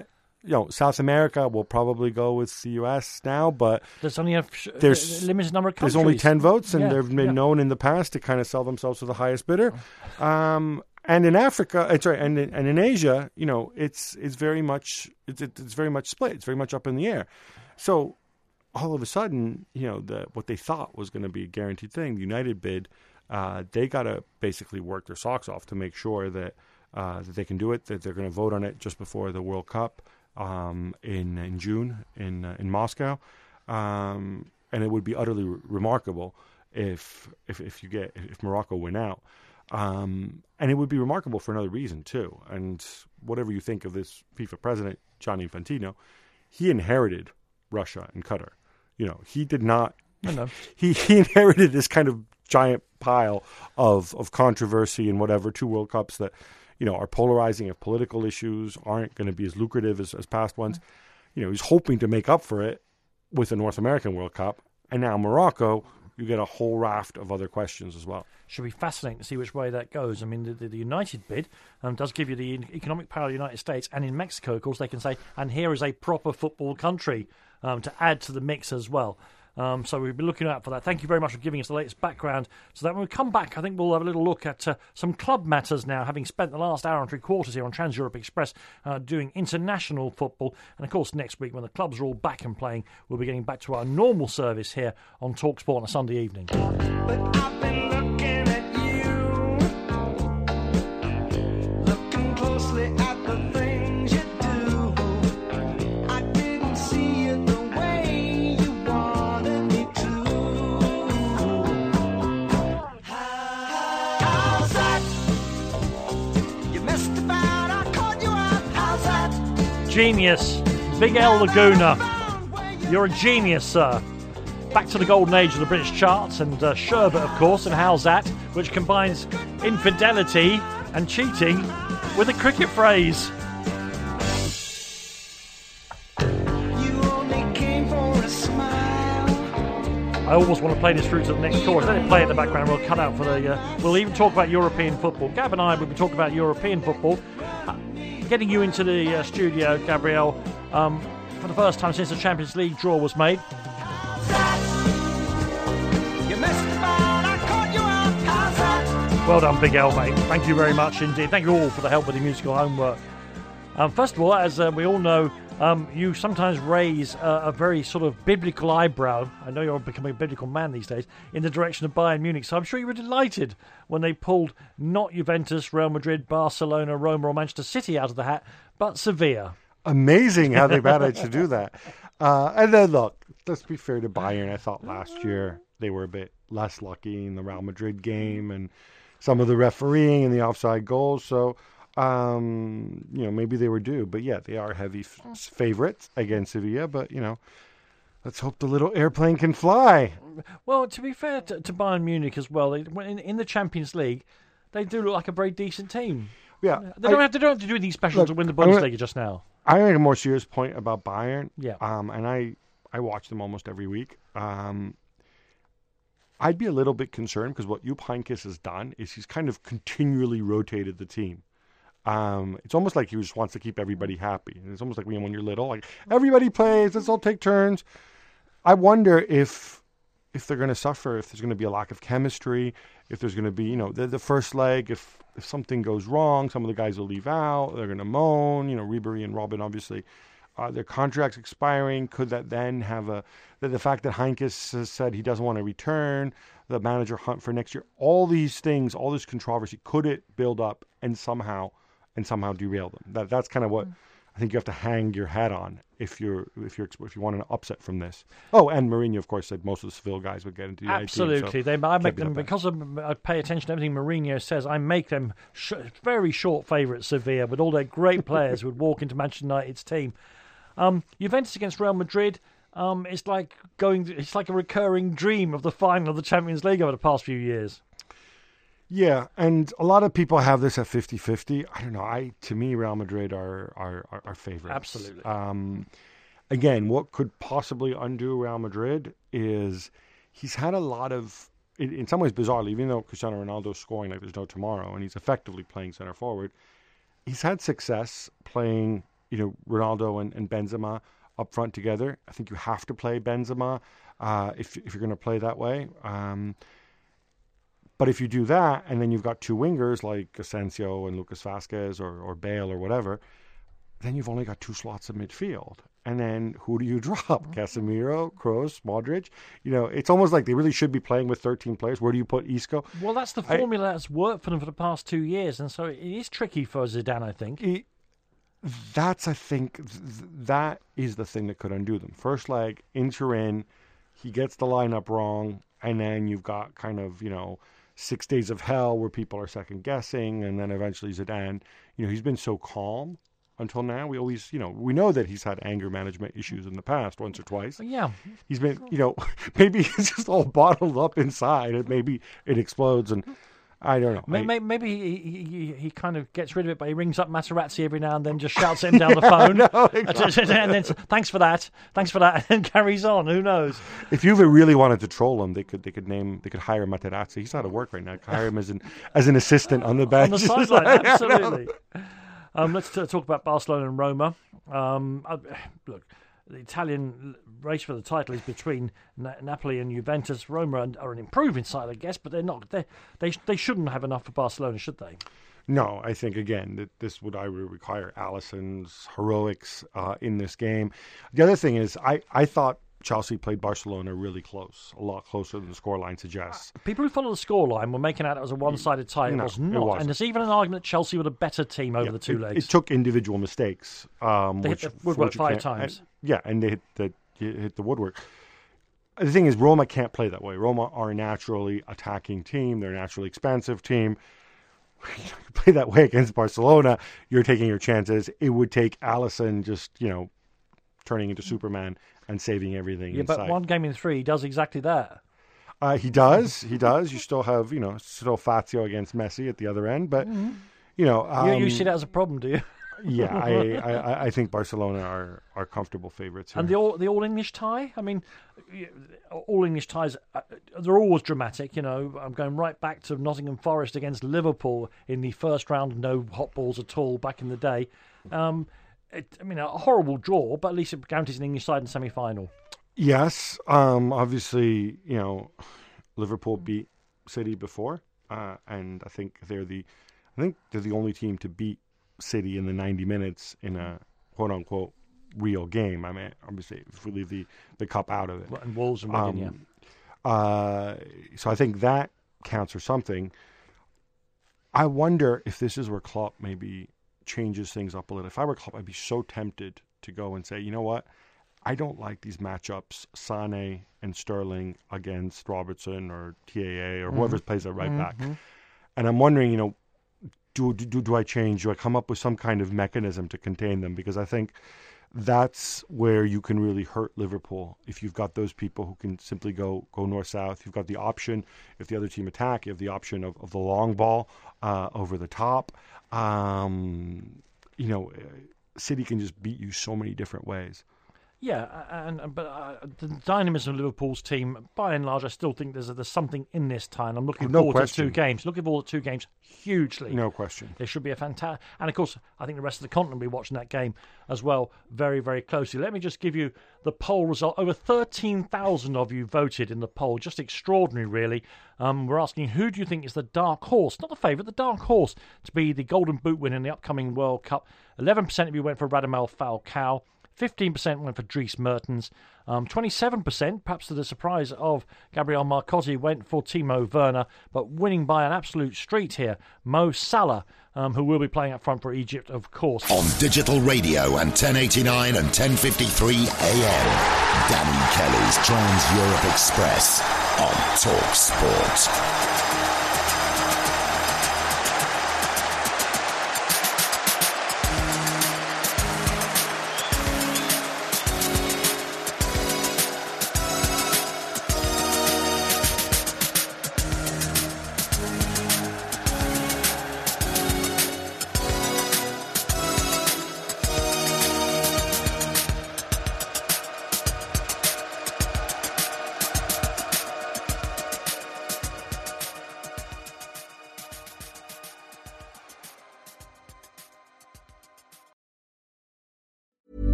you know, South America will probably go with the U S now, but there's only a, there's, a limited number of countries. There's only ten votes, and yeah, they've been yeah. known in the past to kind of sell themselves to the highest bidder. Um, and in Africa, uh, sorry, and in, and in Asia, you know, it's it's very much it's it's very much split. It's very much up in the air. So all of a sudden, you know, the what they thought was going to be a guaranteed thing, the United bid, uh, they got to basically work their socks off to make sure that uh, that they can do it. That they're going to vote on it just before the World Cup. Um, in in June in uh, in Moscow, um, and it would be utterly re- remarkable if if if you get if Morocco win out, um, and it would be remarkable for another reason too. And whatever you think of this FIFA president Gianni Infantino, he inherited Russia and Qatar. You know, he did not. I know. He he inherited this kind of giant pile of of controversy and whatever, two World Cups that, you know, are polarizing, if political issues aren't going to be as lucrative as, as past ones. You know, he's hoping to make up for it with the North American World Cup. And now Morocco, you get a whole raft of other questions as well. Should be fascinating to see which way that goes. I mean, the, the, the United bid um, does give you the economic power of the United States. And in Mexico, of course, they can say, and here is a proper football country um, to add to the mix as well. Um, so we'll be looking out for that. Thank you very much for giving us the latest background. So that when we come back, I think we'll have a little look at uh, some club matters now, having spent the last hour and three quarters here on Trans Europe Express uh, doing international football. And of course, next week when the clubs are all back and playing, we'll be getting back to our normal service here on TalkSport on a Sunday evening. But I've been looking at you, looking closely at the things you do. I didn't see it the way you wanted me to. How's that? You messed about, I caught you out. How's that? Genius. Big L Laguna. You're a genius, sir. Back to the golden age of the British charts, and uh, Sherbet, of course, and How's That, which combines infidelity and cheating with a cricket phrase. You only came for a smile. I almost want to play this through to the next chorus. Let it play in the background. We'll cut out for the... Uh, we'll even talk about European football. Gab and I will be talking about European football. Uh, getting you into the uh, studio, Gabrielle, um, for the first time since the Champions League draw was made. Well done, Big L, mate. Thank you very much indeed. Thank you all for the help with the musical homework. Um, first of all, as uh, we all know, um, you sometimes raise uh, a very sort of biblical eyebrow. I know you're becoming a biblical man these days, in the direction of Bayern Munich. So I'm sure you were delighted when they pulled not Juventus, Real Madrid, Barcelona, Roma or Manchester City out of the hat, but Sevilla. Amazing how they managed to do that. Uh, and then, look, let's be fair to Bayern. I thought last year they were a bit less lucky in the Real Madrid game and some of the refereeing and the offside goals. So, um, you know, maybe they were due. But, yeah, they are heavy f- favorites against Sevilla. But, you know, let's hope the little airplane can fly. Well, to be fair to, to Bayern Munich as well, they, in, in the Champions League, they do look like a very decent team. Yeah. They don't, I, have, to, they don't have to do anything special look, to win the Bundesliga just now. I make a more serious point about Bayern. Yeah. Um, and I, I watch them almost every week. Um I'd be a little bit concerned because what Jupp Heynckes has done is he's kind of continually rotated the team. Um, it's almost like he just wants to keep everybody happy. And it's almost like when you're little, like everybody plays, let's all take turns. I wonder if if they're going to suffer, if there's going to be a lack of chemistry, if there's going to be, you know, the, the first leg, if if something goes wrong, some of the guys will leave out, they're going to moan, you know, Ribéry and Robben obviously. Uh, their contracts expiring, could that then have a... The, the fact that Heynckes has said he doesn't want to return, the manager hunt for next year, all these things, all this controversy, could it build up and somehow and somehow derail them? That That's kind of what I think you have to hang your hat on if you're if you're if you want an upset from this. Oh, and Mourinho, of course, said most of the Seville guys would get into the Absolutely. United team, so they, I make them, be because of, I pay attention to everything Mourinho says, I make them sh- very short favourites, Sevilla, with all their great players who would walk into Manchester United's team. Um, Juventus against Real Madrid, um, it's like going. It's like a recurring dream of the final of the Champions League over the past few years. Yeah, and a lot of people have this at fifty-fifty. I don't know. I to me, Real Madrid are are, are, are favorites. Absolutely. Um, again, what could possibly undo Real Madrid is he's had a lot of, in, in some ways bizarrely, even though Cristiano Ronaldo's scoring like there's no tomorrow, and he's effectively playing center forward, he's had success playing you know, Ronaldo and, and Benzema up front together. I think you have to play Benzema uh, if if you're going to play that way. Um, but if you do that, and then you've got two wingers like Asensio and Lucas Vazquez or, or Bale or whatever, then you've only got two slots of midfield. And then who do you drop? Casemiro, Kroos, Modric? You know, it's almost like they really should be playing with thirteen players. Where do you put Isco? Well, that's the formula I, that's worked for them for the past two years, and so it is tricky for Zidane, I think. It, that's, I think, th- that is the thing that could undo them. First leg, Inter in, he gets the lineup wrong, and then you've got kind of, you know, six days of hell where people are second guessing, and then eventually Zidane, you know, he's been so calm until now. We always, you know, we know that he's had anger management issues in the past once or twice. Yeah. He's been, you know, maybe he's just all bottled up inside and maybe it explodes and I don't know. Maybe, maybe he, he he kind of gets rid of it, but he rings up Materazzi every now and then, just shouts at him down yeah, the phone. No, exactly. And then, thanks for that, thanks for that, and carries on. Who knows? If Juve really wanted to troll him, they could they could name they could hire Materazzi. He's out of work right now. Hire him as an as an assistant on the bench. On the sideline, absolutely. Um, let's t- talk about Barcelona and Roma. Um, uh, look, the Italian race for the title is between Na- Napoli and Juventus. Roma are, are an improving side, I guess, but they're not. They they they shouldn't have enough for Barcelona, should they? No, I think again that this would I would require Alisson's heroics uh, in this game. The other thing is, I, I thought Chelsea played Barcelona really close, a lot closer than the scoreline suggests. People who follow the scoreline were making out it was a one-sided tie. It no, was not. It wasn't. And there's even an argument that Chelsea were the better team over yeah, the two it, legs. It took individual mistakes. Um, they which, hit the woodwork five times. And, yeah, and they hit the, hit the woodwork. The thing is, Roma can't play that way. Roma are a naturally attacking team. They're a naturally expansive team. You play that way against Barcelona, you're taking your chances. It would take Alisson just, you know, turning into Superman and saving everything. Yeah, inside. but one game in three, he does exactly that. Uh, he does. He does. You still have, you know, still Fazio against Messi at the other end. But, mm-hmm. you know. Um, you, you see that as a problem, do you? yeah, I, I, I think Barcelona are, are comfortable favourites here. And the all, the all-English tie? I mean, all-English ties, they're always dramatic, you know. I'm going right back to Nottingham Forest against Liverpool in the first round, no hot balls at all back in the day. Um It, I mean, a horrible draw, but at least it guarantees an English side in semi-final. Yes. Um, obviously, you know, Liverpool beat City before, uh, and I think they're the, I think they're the only team to beat City in the ninety minutes in a quote-unquote real game. I mean, obviously, if we leave the, the cup out of it. And Wolves and Wigan, um, yeah. Uh, so I think that counts for something. I wonder if this is where Klopp maybe changes things up a little. If I were Klopp, I'd be so tempted to go and say, you know what, I don't like these matchups, Sané and Sterling against Robertson or T A A or mm-hmm. whoever plays at right mm-hmm. back. And I'm wondering, you know, do, do do I change? Do I come up with some kind of mechanism to contain them? Because I think that's where you can really hurt Liverpool if you've got those people who can simply go go north-south. You've got the option, if the other team attack, you have the option of, of the long ball uh, over the top. Um, you know, City can just beat you so many different ways. Yeah, and, and but uh, the dynamism of Liverpool's team, by and large, I still think there's there's something in this tie. And I'm looking no forward question. to two games. Looking forward to two games hugely. No question. There should be a fantastic, and of course, I think the rest of the continent will be watching that game as well, very, very closely. Let me just give you the poll result. Over thirteen thousand of you voted in the poll. Just extraordinary, really. Um, we're asking, who do you think is the dark horse, not the favourite, the dark horse to be the Golden Boot winner in the upcoming World Cup? eleven percent of you went for Radamel Falcao. fifteen percent went for Dries Mertens. Um, twenty-seven percent, perhaps to the surprise of Gabriel Marcotti, went for Timo Werner. But winning by an absolute street here, Mo Salah, um, who will be playing up front for Egypt, of course. On digital radio and ten eighty-nine and ten fifty-three A M, Danny Kelly's Trans-Europe Express on Talk Sport.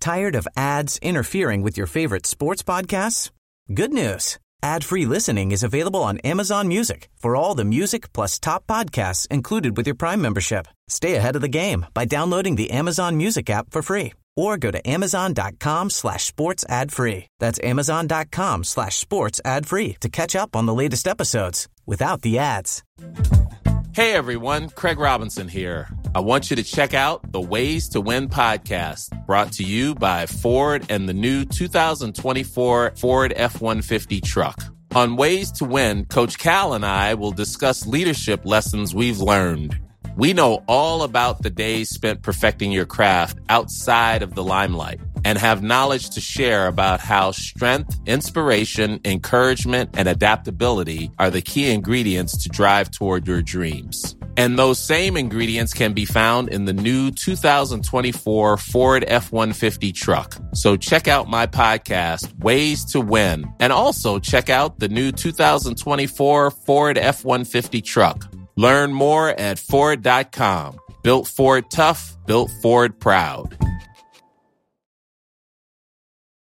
Tired of ads interfering with your favorite sports podcasts? Good news. Ad-free listening is available on Amazon Music for all the music plus top podcasts included with your Prime membership. Stay ahead of the game by downloading the Amazon Music app for free or go to amazon.com slash sports ad free. That's amazon.com slash sports ad free to catch up on the latest episodes without the ads. Hey everyone, Craig Robinson here. I want you to check out the Ways to Win podcast, brought to you by Ford and the new two thousand twenty-four Ford F one fifty truck. On Ways to Win, Coach Cal and I will discuss leadership lessons we've learned. We know all about the days spent perfecting your craft outside of the limelight and have knowledge to share about how strength, inspiration, encouragement, and adaptability are the key ingredients to drive toward your dreams. And those same ingredients can be found in the new two thousand twenty-four Ford F one fifty truck. So check out my podcast, Ways to Win, and also check out the new two thousand twenty-four Ford F one fifty truck. Learn more at Ford dot com. Built Ford tough, built Ford proud.